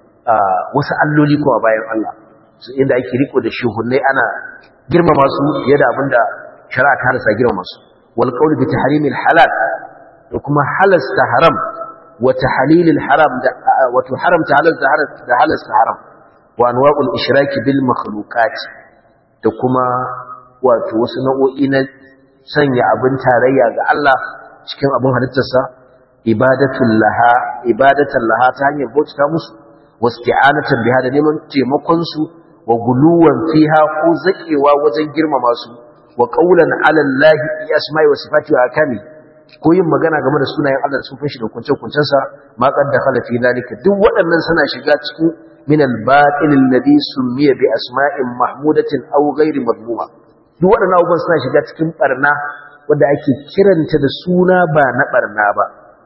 wasu alloli kuma bayan Allah inda ake riko da shehunnai ana girmama su fiye da abinda shari'a ta halasta girmama su wal qawl bi tahrimil halal da kuma halasta haram wa tahlilil haram da wato haramta halal da halasta haram wa anwa'ul ishraki bil makhluqat da kuma wato wasu nau'o'i na sanya abin tarayya ga Allah cikin abin halittarsa ibadatul laha ibadatan laha ta hanyar bauta musu wasti'anatan biha da neman taimakon su wa guluwan fiha ko zakewa wajen girmama su wa qawlan 'ala allahi bi asma'i wa sifati wa akami ko yin magana game da sunayen Allah da sufin shi da kunce-kuncen sa ma qad dakhala fi dalika duk waɗannan suna shiga cikin min al-batil alladhi sumiya bi asma'in mahmudatin aw ghairi madmuma duk waɗannan abubuwan suna shiga cikin barna wanda ake kiranta da suna ba na barna ba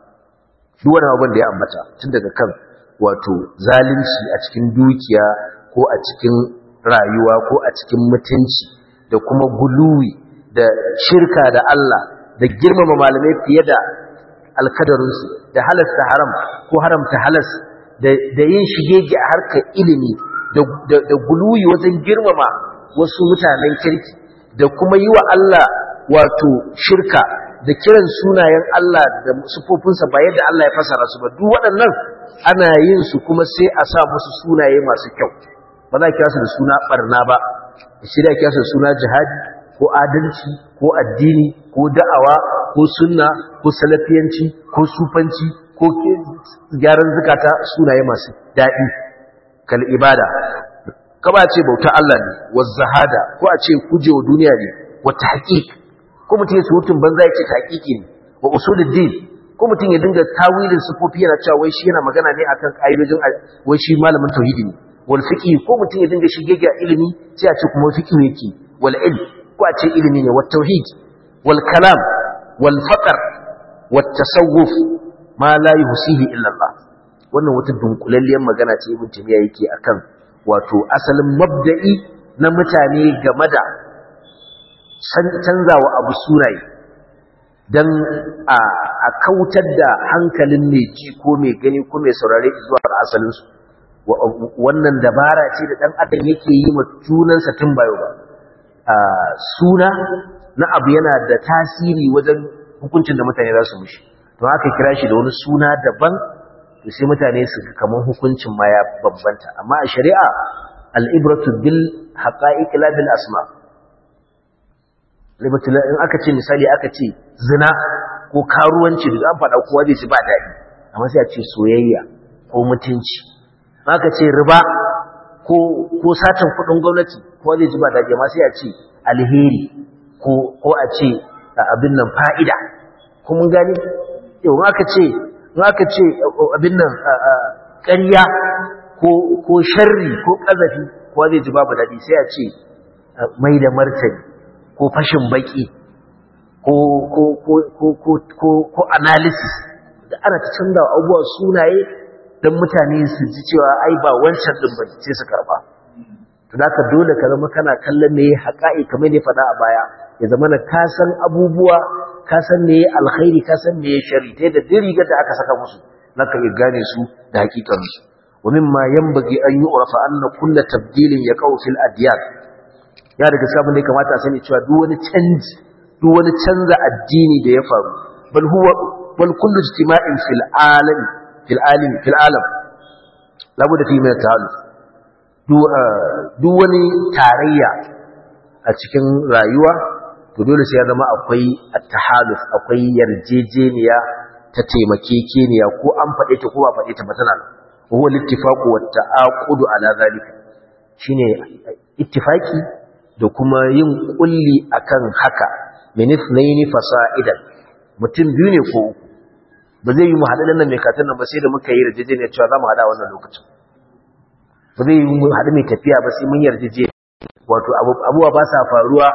duk wani abin da ya ambata tun daga kan wato zalunci a cikin dukiya ko a cikin rayuwa ko a cikin mutunci da kuma guluwi da shirka da Allah da girmama malamai fiye da alkadarinsu da halasta haram ko haramta halas da yin shigege a harkar ilimi da guluwi wajen girmama wasu mutanen kirki da kuma yi wa Allah wato shirka da kiran sunayen Allah da sufofinsa ba yadda Allah ya fasara su ba duk waɗannan ana yin su kuma sai a sa musu sunaye masu kyau ba za a kira su da suna barna ba shi da kira su da suna jihadi ko adalci ko addini ko da'awa ko sunna ko salafiyanci ko sufanci ko gyaran zukata sunaye masu daɗi kal ibada kaba ce bauta Allah ne wa zahada ko a ce kujewa duniya ne wa tahqiq ko mutum ya surutun banza ya ce tahqiqi ne wa usuluddin ko mutum ya dinga tawilin sufofi yana cewa wai shi yana magana ne akan ƙa'idojin wai shi malamin tauhidi ne wal fiqh ko mutum ya dinga shigege ilimi sai a ce kuma fiqh yake wal ilm ko a ce ilimi ne wat tauhid wal kalam wal faqr wat tasawuf ma la yuhsihi illa Allah wannan wata dunkulalliyar magana ce ibn Taymiyyah yake akan wato asalin mabda'i na mutane game da canzawa abu sunaye don a kautar da hankalin mai ji ko mai gani ko mai saurare zuwa asalinsu wannan dabara ce da ɗan adam yake yi ma junansa tun bayo ba suna na abu yana da tasiri wajen hukuncin da mutane za su mushi don aka kira shi da wani suna daban to sai mutane su kamar hukuncin ma ya bambanta amma a shari'a al'ibratu bil haqa'iq la bil asma libatula in aka ce misali aka ce zina ko karuwanci da an faɗa kowa zai ci ba daɗi amma sai a ce soyayya ko mutunci aka ce riba ko ko satan kuɗin gwamnati kowa zai ci ba daɗi amma sai a ce alheri ko ko a ce abin nan fa'ida ko mun gani yau aka ce in aka ce abin nan ƙarya ko ko sharri ko ƙazafi kowa zai ji babu daɗi sai a ce mai da martani ko fashin baki ko ko ko ko ko ko ko analysis da ana ta canza abubuwa sunaye dan mutane su ji cewa ai ba wancan din bane sai su karba to da ka dole ka zama kana kallon me haƙa'i kamar ne faɗa a baya ya zama na ka san abubuwa ka san me alkhairi ka san me sharri ta da diriga da aka saka musu naka ya gane su da hakikan su wa mimma yanbaghi an yu'rafa anna kullu tabdilin yaqau fil adyan ya daga sabon da ya kamata a sani cewa duk wani canji duk wani canza addini da ya faru bal huwa bal kullu ijtima'in fil alam fil alim fil alam labudda fi min ta'aluf duk wani tarayya a cikin rayuwa to dole sai ya zama akwai at-tahaluf, akwai yarjejeniya ta taimakekeniya, ko an faɗe ta ko ba faɗe ta ba tana nan. huwa al-ittifaqu wat-ta'aqudu ala zalika, shine ittifaki da kuma yin kulli akan haka. min ithnaini fasa'idan, mutum biyu ne ko uku, ba zai yi mu haɗa nan mai katon nan ba sai da muka yi yarjejeniya cewa za mu haɗa wannan lokacin. Ba zai yi mu haɗu mai tafiya ba sai mun yarjeje, wato abubuwa ba sa faruwa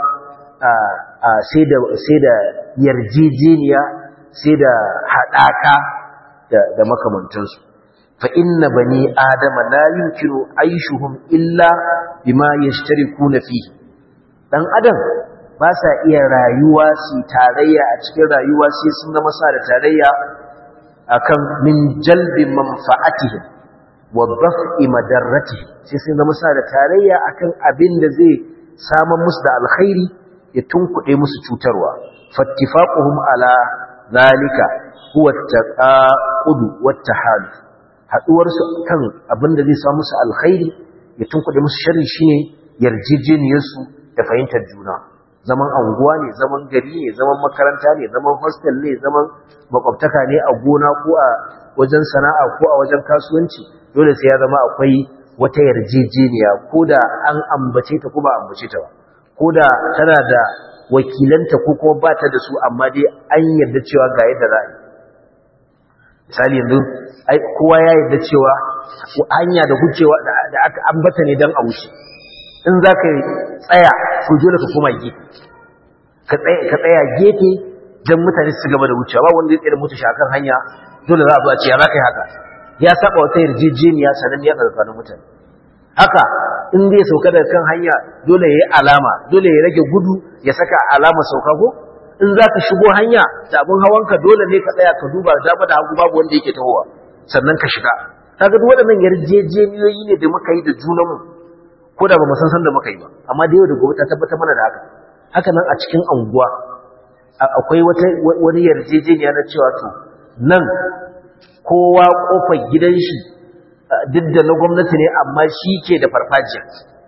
sai da yarjejeniya, sai da haɗaka da makamantansu. fa inna bani adama la yumkinu aishuhum illa bima yashtarikuna fihi. Dan adam ba sa iya rayuwa su tarayya a cikin rayuwa sai sun zama sa da tarayya akan min jalbi manfa'atihim wa daf'i madarratihim, sai sun zama sa da tarayya akan abin da zai samu musu da alkhairi ya tunkuɗe musu cutarwa. fattifaquhum ala zalika huwa at-taqaqud wa at-tahaluf, haduwar su kan abin da zai samu musu alkhairi ya tunkuɗe musu sharri shine yarjejeniyar su da fahimtar juna. Zaman anguwa ne, zaman gari ne, zaman makaranta ne, zaman hostel ne, zaman makwabtaka ne a gona ko a wajen sana'a ko a wajen kasuwanci, dole sai ya zama akwai wata yarjejeniya, ko da an ambace ta ko ba ambace ta ba, ko da tana da wakilanta ko kuma ba ta da su, amma dai an yarda cewa ga yadda za a yi. Misali yanzu kowa ya yarda cewa hanya da gucewa da aka ambata ne don a wuce. In za ka tsaya ko dole ka koma gefe, ka tsaya gefe don mutane su gaba da wucewa, ba wanda ya tsaye da mutu shakar hanya, dole za a zuwa ce ya za ka yi haka, ya saba wata yarjejeniya sanan ya tsakanin mutane. Haka in zai sauka daga kan hanya dole ya yi alama, dole ya rage gudu ya saka alama sauka ko. In za ka shigo hanya da abin hawanka dole ne ka tsaya ka duba dama da hagu babu wanda yake tahowa sannan ka shiga. Kaga duk waɗannan yarjejeniyoyi ne da muka yi da junanmu, ko da ba mu san san da muka yi ba, amma da yau da gobe ta tabbatar mana da haka. Haka nan a cikin anguwa akwai wata wani yarjejeniya na cewa to nan kowa kofar gidan shi duk da na gwamnati ne amma shi ke da farfajiya,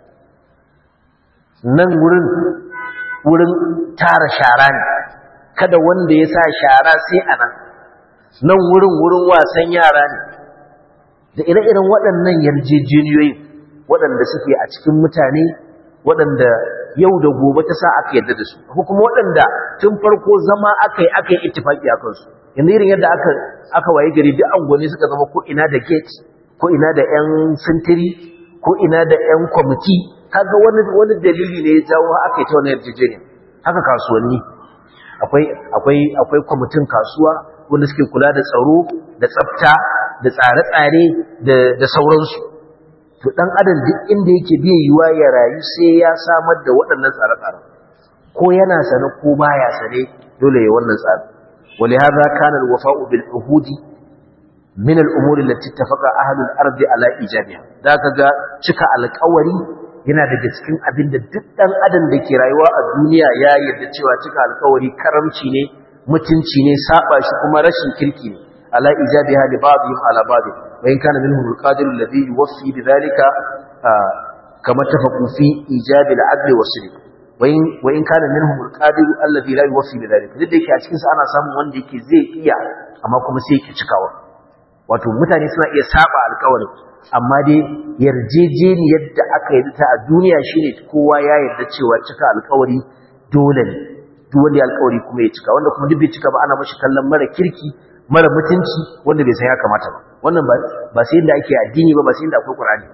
nan wurin wurin tara shara ne, kada wanda ya sa shara sai a nan, nan wurin wurin wasan yara ne, da ire-iren waɗannan yarjejeniyoyi waɗanda suke a cikin mutane, waɗanda yau da gobe ta sa aka yarda da su, ko kuma waɗanda tun farko zama aka yi aka yi ittifaki a kansu. Yanzu irin yadda aka aka waye gari duk angoni suka zama ko ina da gate, ko ina da ƴan sintiri, ko ina da ƴan kwamiti, kaga wani wani dalili ne ya jawo aka yi ta wannan yarjejeniya. Haka kasuwanni, akwai akwai akwai kwamitin kasuwa wanda suke kula da tsaro, da tsafta, da tsare-tsare, da da sauransu. To dan adam duk inda yake bai yiwa ya rayu sai ya samar da waɗannan tsare-tsare, ko yana sane ko baya sane dole ya wannan tsari. ولهذا كان الوفاء بالعهود من الأمور التي اتفق أهل الأرض على إيجابها. ذاك ga cika alƙawari yana daga cikin abin da duk dan adam da ke rayuwa a duniya ya yarda cewa cika alƙawari karamci ne, mutunci ne, saba shi kuma rashin kirki ne. ala ijabiha li ba'dihim ala ba'd wa in kana minhum al-qadir alladhi yuwaffi bidhalika kama tafaqu fi ijabi al-'adl wa sidq. wa in kana minhum al-qadir alladhi la yuwaffi bidhalika, duk da yake a cikin sa ana samun wanda yake zai iya amma kuma sai yake cikawa. Wato mutane suna iya saba alƙawarin, amma dai yarjejeniyar da aka yi ta a duniya shine kowa ya yarda cewa cika alƙawari dole ne, duk wanda ya alƙawari kuma ya cika, wanda kuma duk bai cika ba ana mashi kallon mara kirki, mara mutunci, wanda bai san ya kamata ba. Wannan ba ba sai inda ake addini ba, ba sai inda akwai Qur'ani.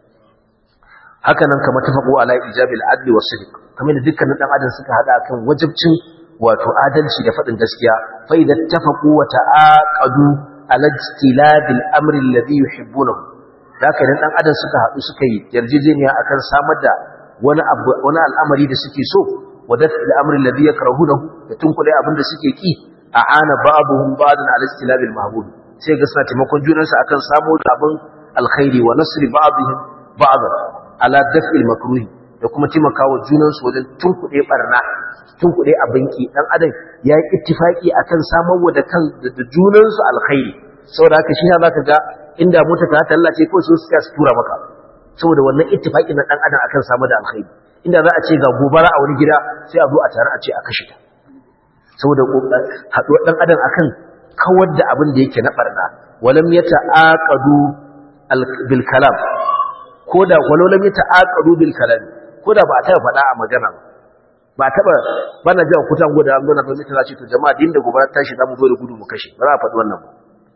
Haka nan kamar tafaqu ala ijabil adli was sidq, kamar da dukkanin dan adam suka hada akan wajibcin wato adalci da fadin gaskiya. Fa idza tafaqu wa ta'aqadu ala ijtilabil amri alladhi yuhibbunahu, haka idan dan adam suka hadu suka yi yarjejeniya akan samar da wani abu wani al'amari da suke so, wa daf'il amri alladhi yakrahunahu, da tunkule abin da suke ki, a'ana ba'dhum ba'dan ala ijtilabil mahbub, sai ga suna taimakon junansu akan samu abin alkhairi, wa nasri ba'dihim ba'dan ala daf'il makruhi, da kuma taimakawa junansu wajen tunkuɗe barna, tunkuɗe abin ki. Dan adam ya yi ittifaki akan samarwa da kan da junansu alkhairi, saboda haka shi ne zaka ga inda mota ta tallace ko su suka tura maka, saboda wannan ittifaqin na dan adam akan samu da alkhairi. Inda za a ce ga gobara a wani gida sai a zo a tare a ce a kashe ta, saboda haɗuwar dan adam akan kawar da abin da yake na barna. walam yata'aqadu bil kalam, koda walau lam yata'aqadu bil kalam, koda ba ta faɗa a magana ba taba bana jiya kutan goda an gona gwamnati ta ce to jama'a din da gobara tashi za mu zo da gudu mu kashe, ba za a faɗi wannan ba.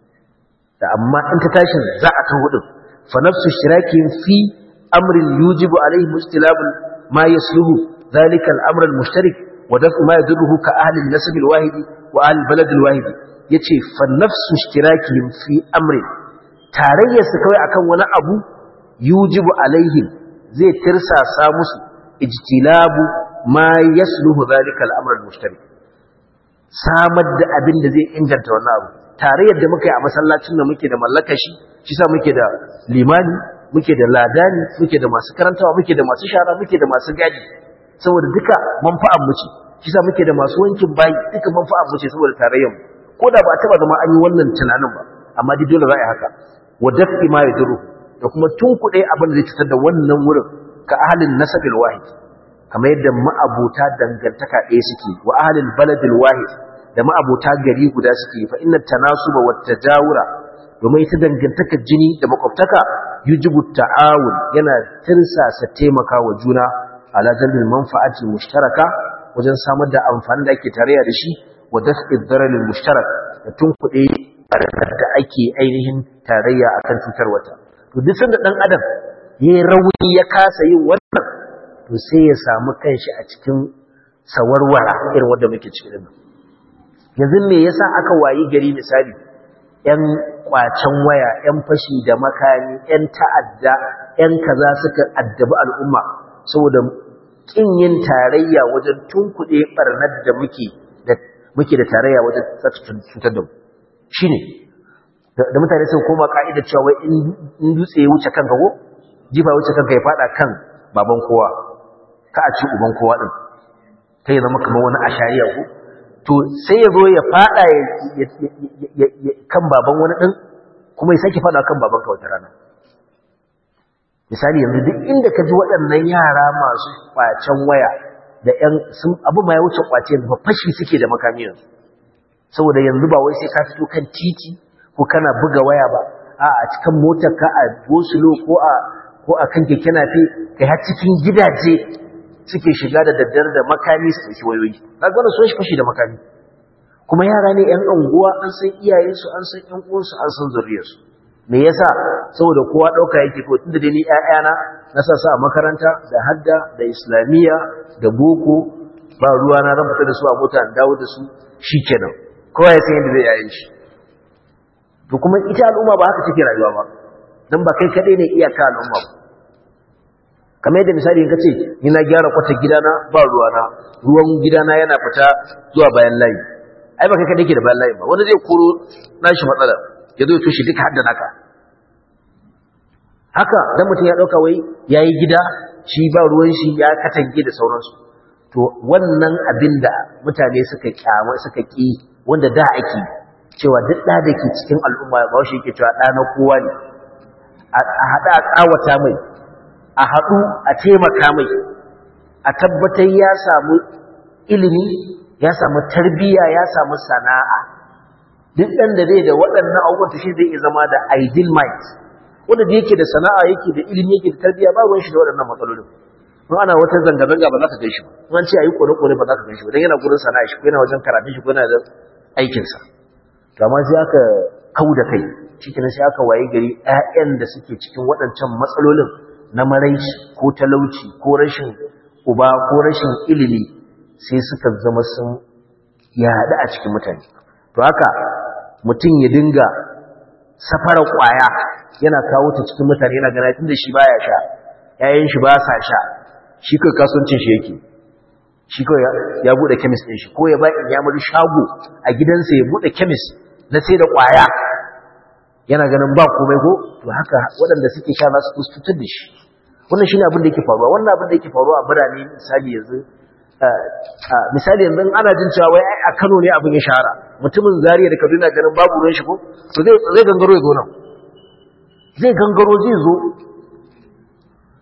da amma in ta tashin za a taho din fa nafsu shirakin fi amrin yujibu alaihi mustilabul ma yasluhu dhalika al-amr al-mushtarik wa dafu ma yadurruhu ka ahli an-nasab al-wahid wa ahli al-balad al-wahid. yace fa nafsu shirakin fi amrin, tarayyar su kawai akan wani abu yujibu alaihim zai tirsasa musu ijtilabu ma yasluhu dhalika al-amr al-mushtarik, samar da abin da zai inganta wannan abu. Tarayyar da muka yi a masallacin da muke da mallaka shi shi sa muke da limani, muke da ladani, muke da masu karantawa, muke da masu shara, muke da masu gadi, saboda duka manfa'an mu ce. Shi sa muke da masu wankin bayi, duka manfa'an mu ce saboda tarayyar mu. Ko da ba a taba zama an yi wannan tunanin ba, amma dai dole za a yi haka. Wa dafi ma yaduru, da kuma tunkuɗe abin da zai cutar da wannan wurin ka ahlin nasabil wahid, kamar yadda ma'abuta dangantaka ɗaya suke, wa ahlil baladil wahid, da ma'abuta gari guda suke. Fa inna tanasuba wat tajawura, domin ita dangantaka jini da makwabtaka yujibu ta'awun, yana tirsasa taimaka wa juna ala jalbil manfa'ati mushtaraka, wajen samar da amfani da ake tarayya da shi, wa daf'i dhararil mushtarak, da tunkuɗe barkar da ake ainihin tarayya akan cutar wata. To duk sanda dan adam yayi rauni ya kasa yin wannan, to sai ya samu kanshi a cikin sawarwara irin wanda muke cikin nan. Yanzu me yasa aka wayi gari misali ƴan kwacen waya, ƴan fashi da makami, ƴan ta'adda, ƴan kaza suka addabi al'umma saboda kin yin tarayya wajen tunkuɗe barnar da muke da muke da tarayya wajen cutar da mu. Shine da mutane sun koma ka'idar cewa wai in dutse ya wuce kanka ko jifa wuce kanka ya fada kan baban kowa, ka a ci uban kowa din, kai ya zama kamar wani ashariya ko to sai ya zo ya fada kan baban wani din kuma ya sake fada kan baban ka wata rana. Misali yanzu duk inda ka ji waɗannan yara masu kwacen waya da ƴan sun abu ma ya wuce kwace ba, fashi suke da makami yanzu, saboda yanzu ba wai sai ka fito kan titi ko kana buga waya ba, a a cikin motar ka a gosulo ko a ko a kan keke nafe, kai har cikin gidaje suke shiga da daddare da makami su ɗauki wayoyi. Kaga wannan so shi fashi da makami, kuma yara ne ƴan unguwa, an san iyayensu, an san ƴan uwansu, an san zuriyarsu. Me yasa? Saboda kowa ɗauka yake ko tunda dai ni ƴaƴana na sa su a makaranta da hadda da islamiyya da boko, ba ruwa na ran fita da su a mota in dawo da su shikenan, kowa ya san yadda zai yayin shi. To kuma ita al'umma ba haka take rayuwa ba, dan ba kai kadai ne iyaka al'umma ba. Kamar yadda misali in kace ni na gyara kwatar gidana, ba ruwa na, ruwan gidana yana fita zuwa bayan layi, ai ba kai kadai ke da bayan layi ba, wani zai koro nashi matsala ya zo ya tushe duka hadda naka. Haka dan mutum ya dauka wai yayi gida shi ba ruwan shi, ya katange da sauransu. To wannan abin da mutane suka kyama suka ki, wanda da ake cewa duk da dake cikin al'umma ba shi yake cewa da na kowa ne, a hada a tsawata mai, a hadu a taimaka mai, a tabbatar ya samu ilimi, ya samu tarbiyya, ya samu sana'a. Duk dan da zai da waɗannan abubuwan to shi zai zama da ideal mind, wanda da yake da sana'a, yake da ilimi, yake da tarbiyya, ba ruwan shi da waɗannan matsalolin. Mun ana wata zanga-zanga ba za ka gan shi ba, mun ce ayi kore-kore ba za ka gan shi ba, dan yana gurin sana'a shi ko yana wajen karatun shi ko yana da aikin sa. To amma sai aka kauda kai, cikin sai aka waye gari ƴaƴan da suke cikin waɗancan matsalolin na maraici ko talauci ko rashin uba ko rashin ilimi sai suka zama sun yaɗu a cikin mutane. To haka mutum ya dinga safara ƙwaya yana kawo ta cikin mutane, yana gana tun da shi baya sha, ƴaƴan shi ba sa sha, shi kai kasuwancin shi yake, shi kai ya bude chemist din shi, ko ya ba ya mari shago a gidansa ya bude chemist na sai da ƙwaya, yana ganin ba komai ko. To haka waɗanda suke sha za su cutar da shi. Wannan shine abin da yake faruwa. Wannan abin da yake faruwa a birane misali yanzu misali yanzu ana jin cewa wai a Kano ne abin ya shahara, mutumin Zaria da Kaduna ganin babu ruwan shi ko, to zai zai gangaro ya zo nan, zai gangaro zai zo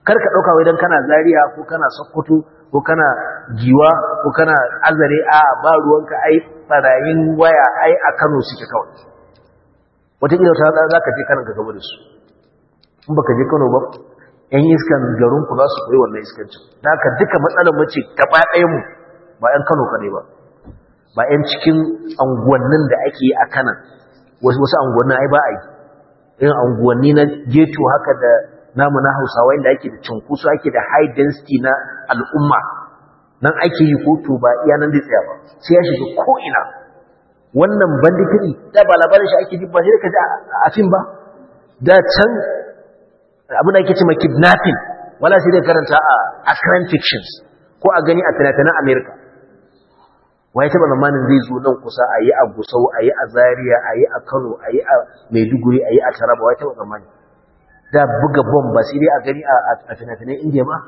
kar ka dauka wai dan kana Zaria ko kana Sokoto ko kana Giwa ko kana Azare a ba ruwanka ai barayin waya ai a Kano suke kawai wata kila ta za ka je Kano ka gaba da su in baka je Kano ba yan iskan garin ku za su koyi wannan iskancin da haka duka matsalar mace gaba ɗayan mu ba yan Kano kadai ba ba yan cikin anguwannin da ake yi a Kano wasu wasu anguwannin ai ba a yi irin anguwanni na ghetto haka da namu na Hausawa inda ake da cunkusu ake da high density na al'umma nan ake yi koto ba iya nan da tsaya ba sai ya shiga ko ina wannan banditiri da ba labarin shi ake ji ba sai ka ji a fim ba da can abin da ake cewa kidnapping wala sai da karanta a crime fictions ko a gani a fina-finan America wai taba zamanin zai zo nan kusa a yi a Gusau a yi a Zaria a yi a Kano a yi a Maiduguri a yi a Taraba wai taba zamanin da buga bomb ba sai dai a gani a fina-finan India ba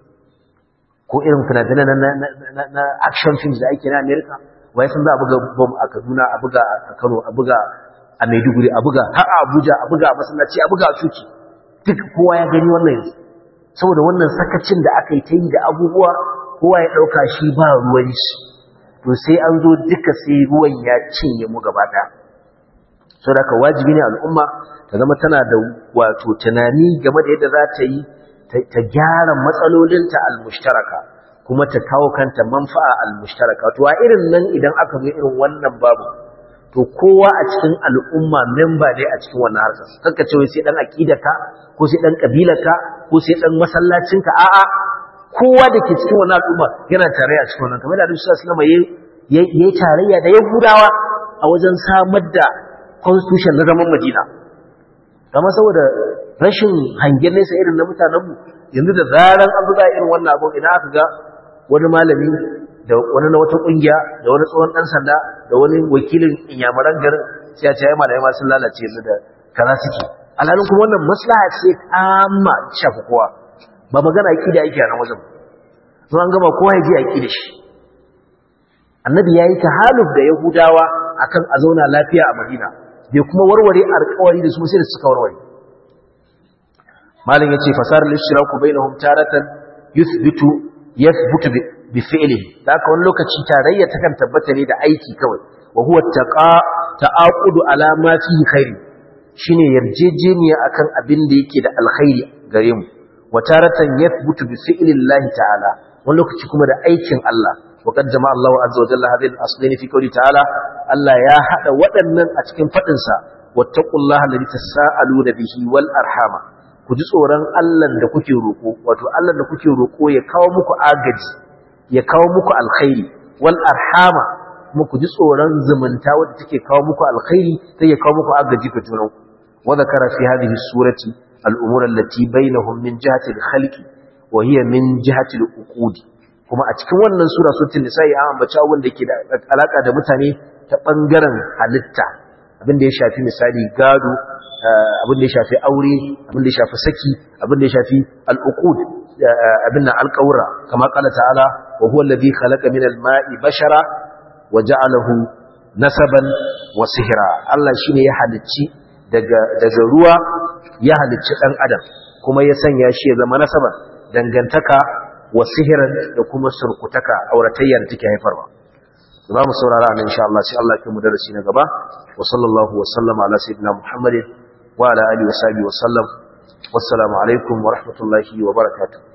ko irin fina-finan na action films da ake na America wai sun za a buga bomb a Kaduna a buga a Kano a buga a Maiduguri a buga har a Abuja a buga a masallaci a buga a coci duk kowa ya gani wannan yanzu saboda wannan sakacin da aka yi ta yi da abubuwa kowa ya ɗauka shi ba ruwan shi to sai an zo duka sai ruwan ya cinye mu gaba ɗaya saboda haka wajibi ne al'umma ta zama tana da wato tunani game da yadda za ta yi ta gyara matsalolinta al-mushtaraka kuma ta kawo kanta manfa'a al-mushtaraka to a irin nan idan aka zo irin wannan babu to kowa a cikin al'umma member ne a cikin wannan harkar kanka ce wai sai dan aqidarka ko sai dan kabilarka ko sai dan masallacinka a'a kowa da ke cikin wannan al'umma yana tarayya a cikin wannan kamar da Annabi sallallahu alaihi wasallam yayi tarayya da Yahudawa a wajen samar da constitution na zaman Madina kamar saboda rashin hangen nesa irin na mutanenmu yanzu da zaran an buga irin wannan abu ina aka ga wani malami da wani na wata kungiya da wani tsohon dan sanda da wani wakilin inyamuran garin sai ya ce ai malamai ma sun lalace yanzu da kaza suke alhalin kuma wannan maslaha ce amma shafi kowa ba magana akida yake a nan wajen sun an gama kowa ya ji akida shi annabi yayi tahaluf da yahudawa akan a zauna lafiya a Madina bai kuma warware alƙawari da su sai da suka warware malin yace fasar lishraku bainahum taratan yuthbitu yathbutu bi fi'lihi haka wani lokaci tarayya takan tabbata ne da aiki kawai wa huwa taqa ta'aqudu ala ma fihi khair shine yarjejeniya akan abin da yake da alkhairi gare mu wa taratan yathbutu bi fi'li Allah ta'ala wani lokaci kuma da aikin Allah wa qad jama'a Allahu azza wa jalla hadhihi al-aslayn fi qawli ta'ala Allah ya hada waɗannan a cikin fadin sa wattaqullaha alladhi tasaaluna bihi wal arhama ku ji tsoron Allah da kuke roko wato Allah da kuke roko ya kawo muku agaji ya kawo muku alkhairi wal arhama kuma ku ji tsoron zumunta wadda take kawo muku alkhairi sai ya kawo muku agaji ga junanku wa zakara fi hadhihi surati al-umur allati bainahum min jihati al-khalqi wa hiya min jihati al-uqudi kuma a cikin wannan sura suratul nisa'i an ambaci abin da yake da alaka da mutane ta bangaren halitta abin da ya shafi misali gado abin da ya shafi aure abin da ya shafi saki abin da ya shafi al-uqud abin al-qawra kama qala ta'ala wa huwa alladhi khalaqa min al-ma'i bashara wa ja'alahu nasaban wa sihra Allah shine ya halicci daga daga ruwa ya halicci dan adam kuma ya sanya shi ya zama nasaban dangantaka wa sihran da kuma surkutaka auratayyar take haifarwa za mu saurara nan insha Allah sai Allah ya mu darasi na gaba wa sallallahu wa sallama ala sayyidina Muhammadin wa ala alihi wa sahbihi wa sallam wassalamu alaikum wa rahmatullahi wa barakatuh